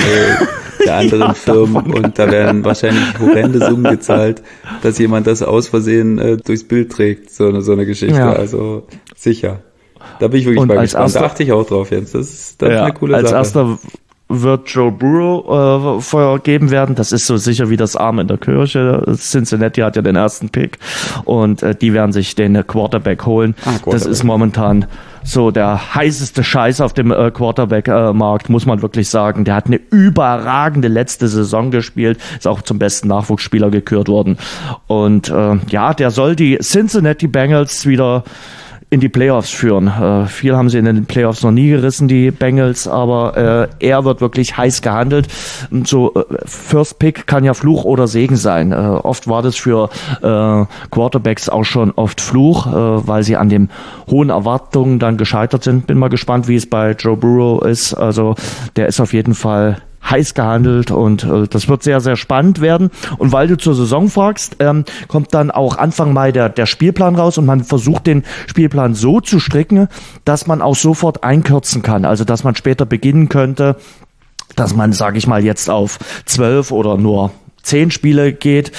anderen Firmen und da werden wahrscheinlich horrende Summen gezahlt, dass jemand das aus Versehen durchs Bild trägt, so eine Geschichte. Ja. Also sicher. Da bin ich wirklich mal gespannt. Da achte ich auch drauf, Jens. Das ist eine coole Sache. Als erster wird Joe Burrow vergeben werden. Das ist so sicher wie das Arm in der Kirche. Cincinnati hat ja den ersten Pick und die werden sich den Quarterback holen. Das ist momentan so der heißeste Scheiß auf dem Quarterback-Markt, muss man wirklich sagen. Der hat eine überragende letzte Saison gespielt, ist auch zum besten Nachwuchsspieler gekürt worden. Und der soll die Cincinnati Bengals wieder in die Playoffs führen. Viel haben sie in den Playoffs noch nie gerissen, die Bengals, aber er wird wirklich heiß gehandelt. So First Pick kann ja Fluch oder Segen sein. Oft war das für Quarterbacks auch schon oft Fluch, weil sie an den hohen Erwartungen dann gescheitert sind. Bin mal gespannt, wie es bei Joe Burrow ist. Also der ist auf jeden Fall heiß gehandelt und das wird sehr, sehr spannend werden. Und weil du zur Saison fragst, kommt dann auch Anfang Mai der Spielplan raus und man versucht den Spielplan so zu stricken, dass man auch sofort einkürzen kann. Also dass man später beginnen könnte, dass man, sage ich mal, jetzt auf 12 oder nur 10 Spiele geht.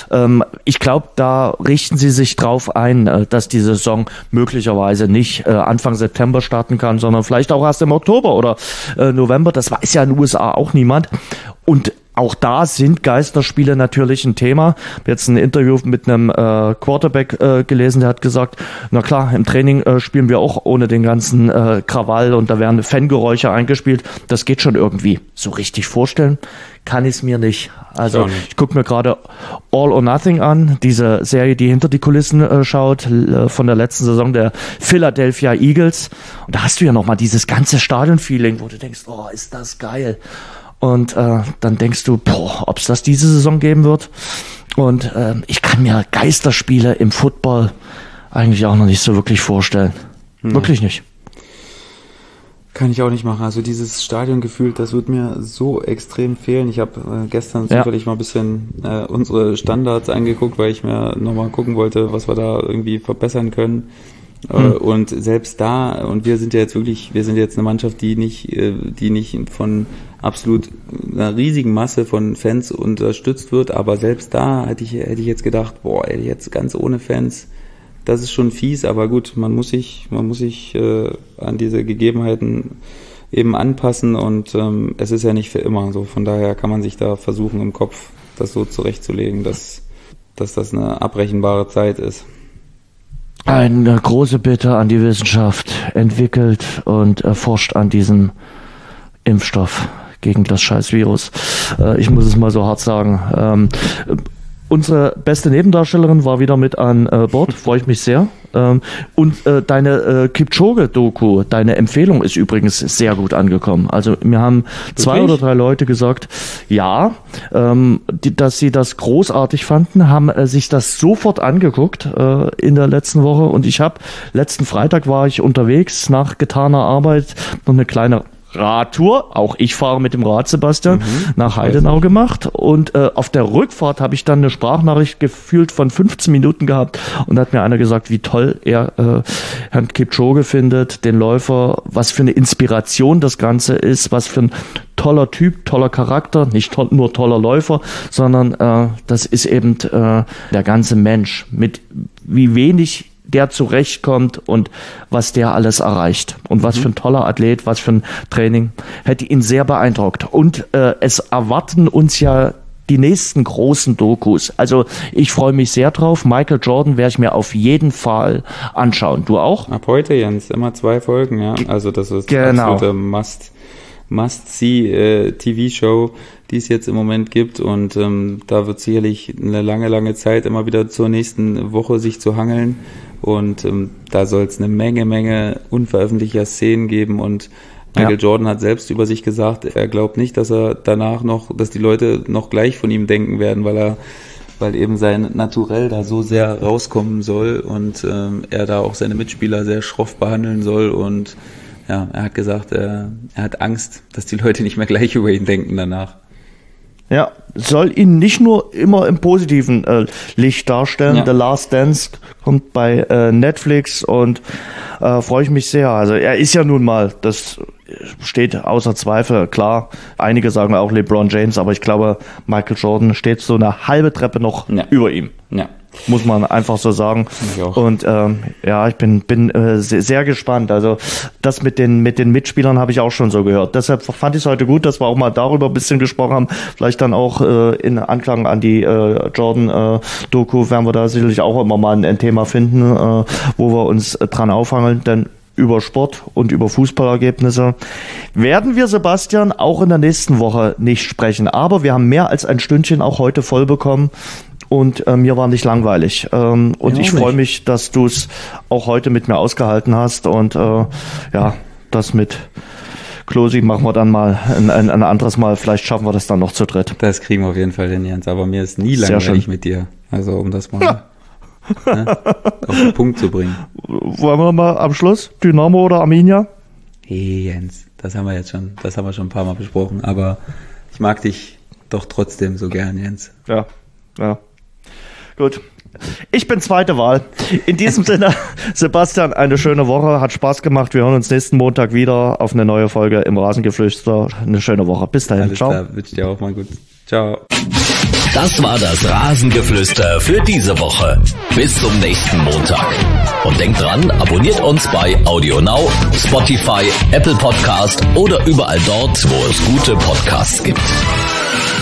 Ich glaube, da richten sie sich drauf ein, dass die Saison möglicherweise nicht Anfang September starten kann, sondern vielleicht auch erst im Oktober oder November. Das weiß ja in den USA auch niemand. Und auch da sind Geisterspiele natürlich ein Thema. Ich habe jetzt ein Interview mit einem Quarterback gelesen, der hat gesagt, na klar, im Training spielen wir auch ohne den ganzen Krawall und da werden Fangeräusche eingespielt. Das geht schon irgendwie. So richtig vorstellen kann ich es mir nicht. Also ich gucke mir gerade All or Nothing an, diese Serie, die hinter die Kulissen schaut, von der letzten Saison der Philadelphia Eagles. Und da hast du ja nochmal dieses ganze Stadion-Feeling, wo du denkst, oh, ist das geil. Und dann denkst du, ob es das diese Saison geben wird. Und ich kann mir Geisterspiele im Football eigentlich auch noch nicht so wirklich vorstellen. Wirklich nicht. Kann ich auch nicht machen. Also dieses Stadiongefühl, das wird mir so extrem fehlen. Ich habe gestern zufällig mal ein bisschen unsere Standards angeguckt, weil ich mir nochmal gucken wollte, was wir da irgendwie verbessern können. Und selbst da, und wir sind jetzt eine Mannschaft, die nicht von absolut einer riesigen Masse von Fans unterstützt wird, aber selbst da hätte ich jetzt gedacht, jetzt ganz ohne Fans, das ist schon fies, aber gut, man muss sich an diese Gegebenheiten eben anpassen und es ist ja nicht für immer so, von daher kann man sich da versuchen im Kopf das so zurechtzulegen, dass das eine abrechenbare Zeit ist. Eine große Bitte an die Wissenschaft, entwickelt und erforscht an diesem Impfstoff gegen das scheiß Virus. Ich muss es mal so hart sagen. Unsere beste Nebendarstellerin war wieder mit an Bord, freue ich mich sehr. Und deine Kipchoge-Doku, deine Empfehlung ist übrigens sehr gut angekommen. Also mir haben 2 oder 3 Leute gesagt, ja, dass sie das großartig fanden, haben sich das sofort angeguckt in der letzten Woche. Und letzten Freitag war ich unterwegs nach getaner Arbeit, noch eine kleine Radtour, auch ich fahre mit dem Rad, Sebastian, nach Heidenau gemacht und auf der Rückfahrt habe ich dann eine Sprachnachricht gefühlt von 15 Minuten gehabt und da hat mir einer gesagt, wie toll er Herrn Kipchoge findet, den Läufer, was für eine Inspiration das Ganze ist, was für ein toller Typ, toller Charakter, nicht nur toller Läufer, sondern das ist eben der ganze Mensch, mit wie wenig der zurechtkommt und was der alles erreicht. Und was für ein toller Athlet, was für ein Training. Hätte ihn sehr beeindruckt. Und es erwarten uns ja die nächsten großen Dokus. Also ich freue mich sehr drauf. Michael Jordan werde ich mir auf jeden Fall anschauen. Du auch? Ab heute, Jens, immer 2 Folgen, ja. Also das ist absolute Must-See-TV-Show. die es jetzt im Moment gibt. Und da wird sicherlich eine lange, lange Zeit immer wieder zur nächsten Woche sich zu hangeln. Und da soll es eine Menge unveröffentlichter Szenen geben. Und Michael Jordan hat selbst über sich gesagt, er glaubt nicht, dass er danach dass die Leute noch gleich von ihm denken werden, weil eben sein Naturell da so sehr rauskommen soll und er da auch seine Mitspieler sehr schroff behandeln soll. Und ja, er hat gesagt, er hat Angst, dass die Leute nicht mehr gleich über ihn denken danach. Ja, soll ihn nicht nur immer im positiven Licht darstellen. The Last Dance kommt bei Netflix und freue ich mich sehr. Also er ist ja nun mal, das steht außer Zweifel, klar. Einige sagen auch LeBron James, aber ich glaube, Michael Jordan steht so eine halbe Treppe noch über ihm. Ja. Muss man einfach so sagen. Und ich bin sehr gespannt. Also das mit den Mitspielern habe ich auch schon so gehört. Deshalb fand ich es heute gut, dass wir auch mal darüber ein bisschen gesprochen haben. Vielleicht dann auch in Anklang an die Jordan-Doku werden wir da sicherlich auch immer mal ein Thema finden, wo wir uns dran aufhangeln. Denn über Sport und über Fußballergebnisse werden wir, Sebastian, auch in der nächsten Woche nicht sprechen. Aber wir haben mehr als ein Stündchen auch heute voll bekommen. Und mir war nicht langweilig. Und ich freue mich, dass du es auch heute mit mir ausgehalten hast. Und das mit Klosi machen wir dann mal ein anderes Mal. Vielleicht schaffen wir das dann noch zu dritt. Das kriegen wir auf jeden Fall hin, Jens. Aber mir ist nie langweilig mit dir. Also um das mal auf den Punkt zu bringen. Wollen wir mal am Schluss Dynamo oder Arminia? Hey Jens, das haben wir schon ein paar Mal besprochen. Aber ich mag dich doch trotzdem so gern, Jens. Ja. Gut. Ich bin zweite Wahl. In diesem Sinne, Sebastian, eine schöne Woche. Hat Spaß gemacht. Wir hören uns nächsten Montag wieder auf eine neue Folge im Rasengeflüster. Eine schöne Woche. Bis dahin. Alles ciao. Klar, wünsche dir auch mal gut. Ciao. Das war das Rasengeflüster für diese Woche. Bis zum nächsten Montag. Und denkt dran, abonniert uns bei AudioNow, Spotify, Apple Podcast oder überall dort, wo es gute Podcasts gibt.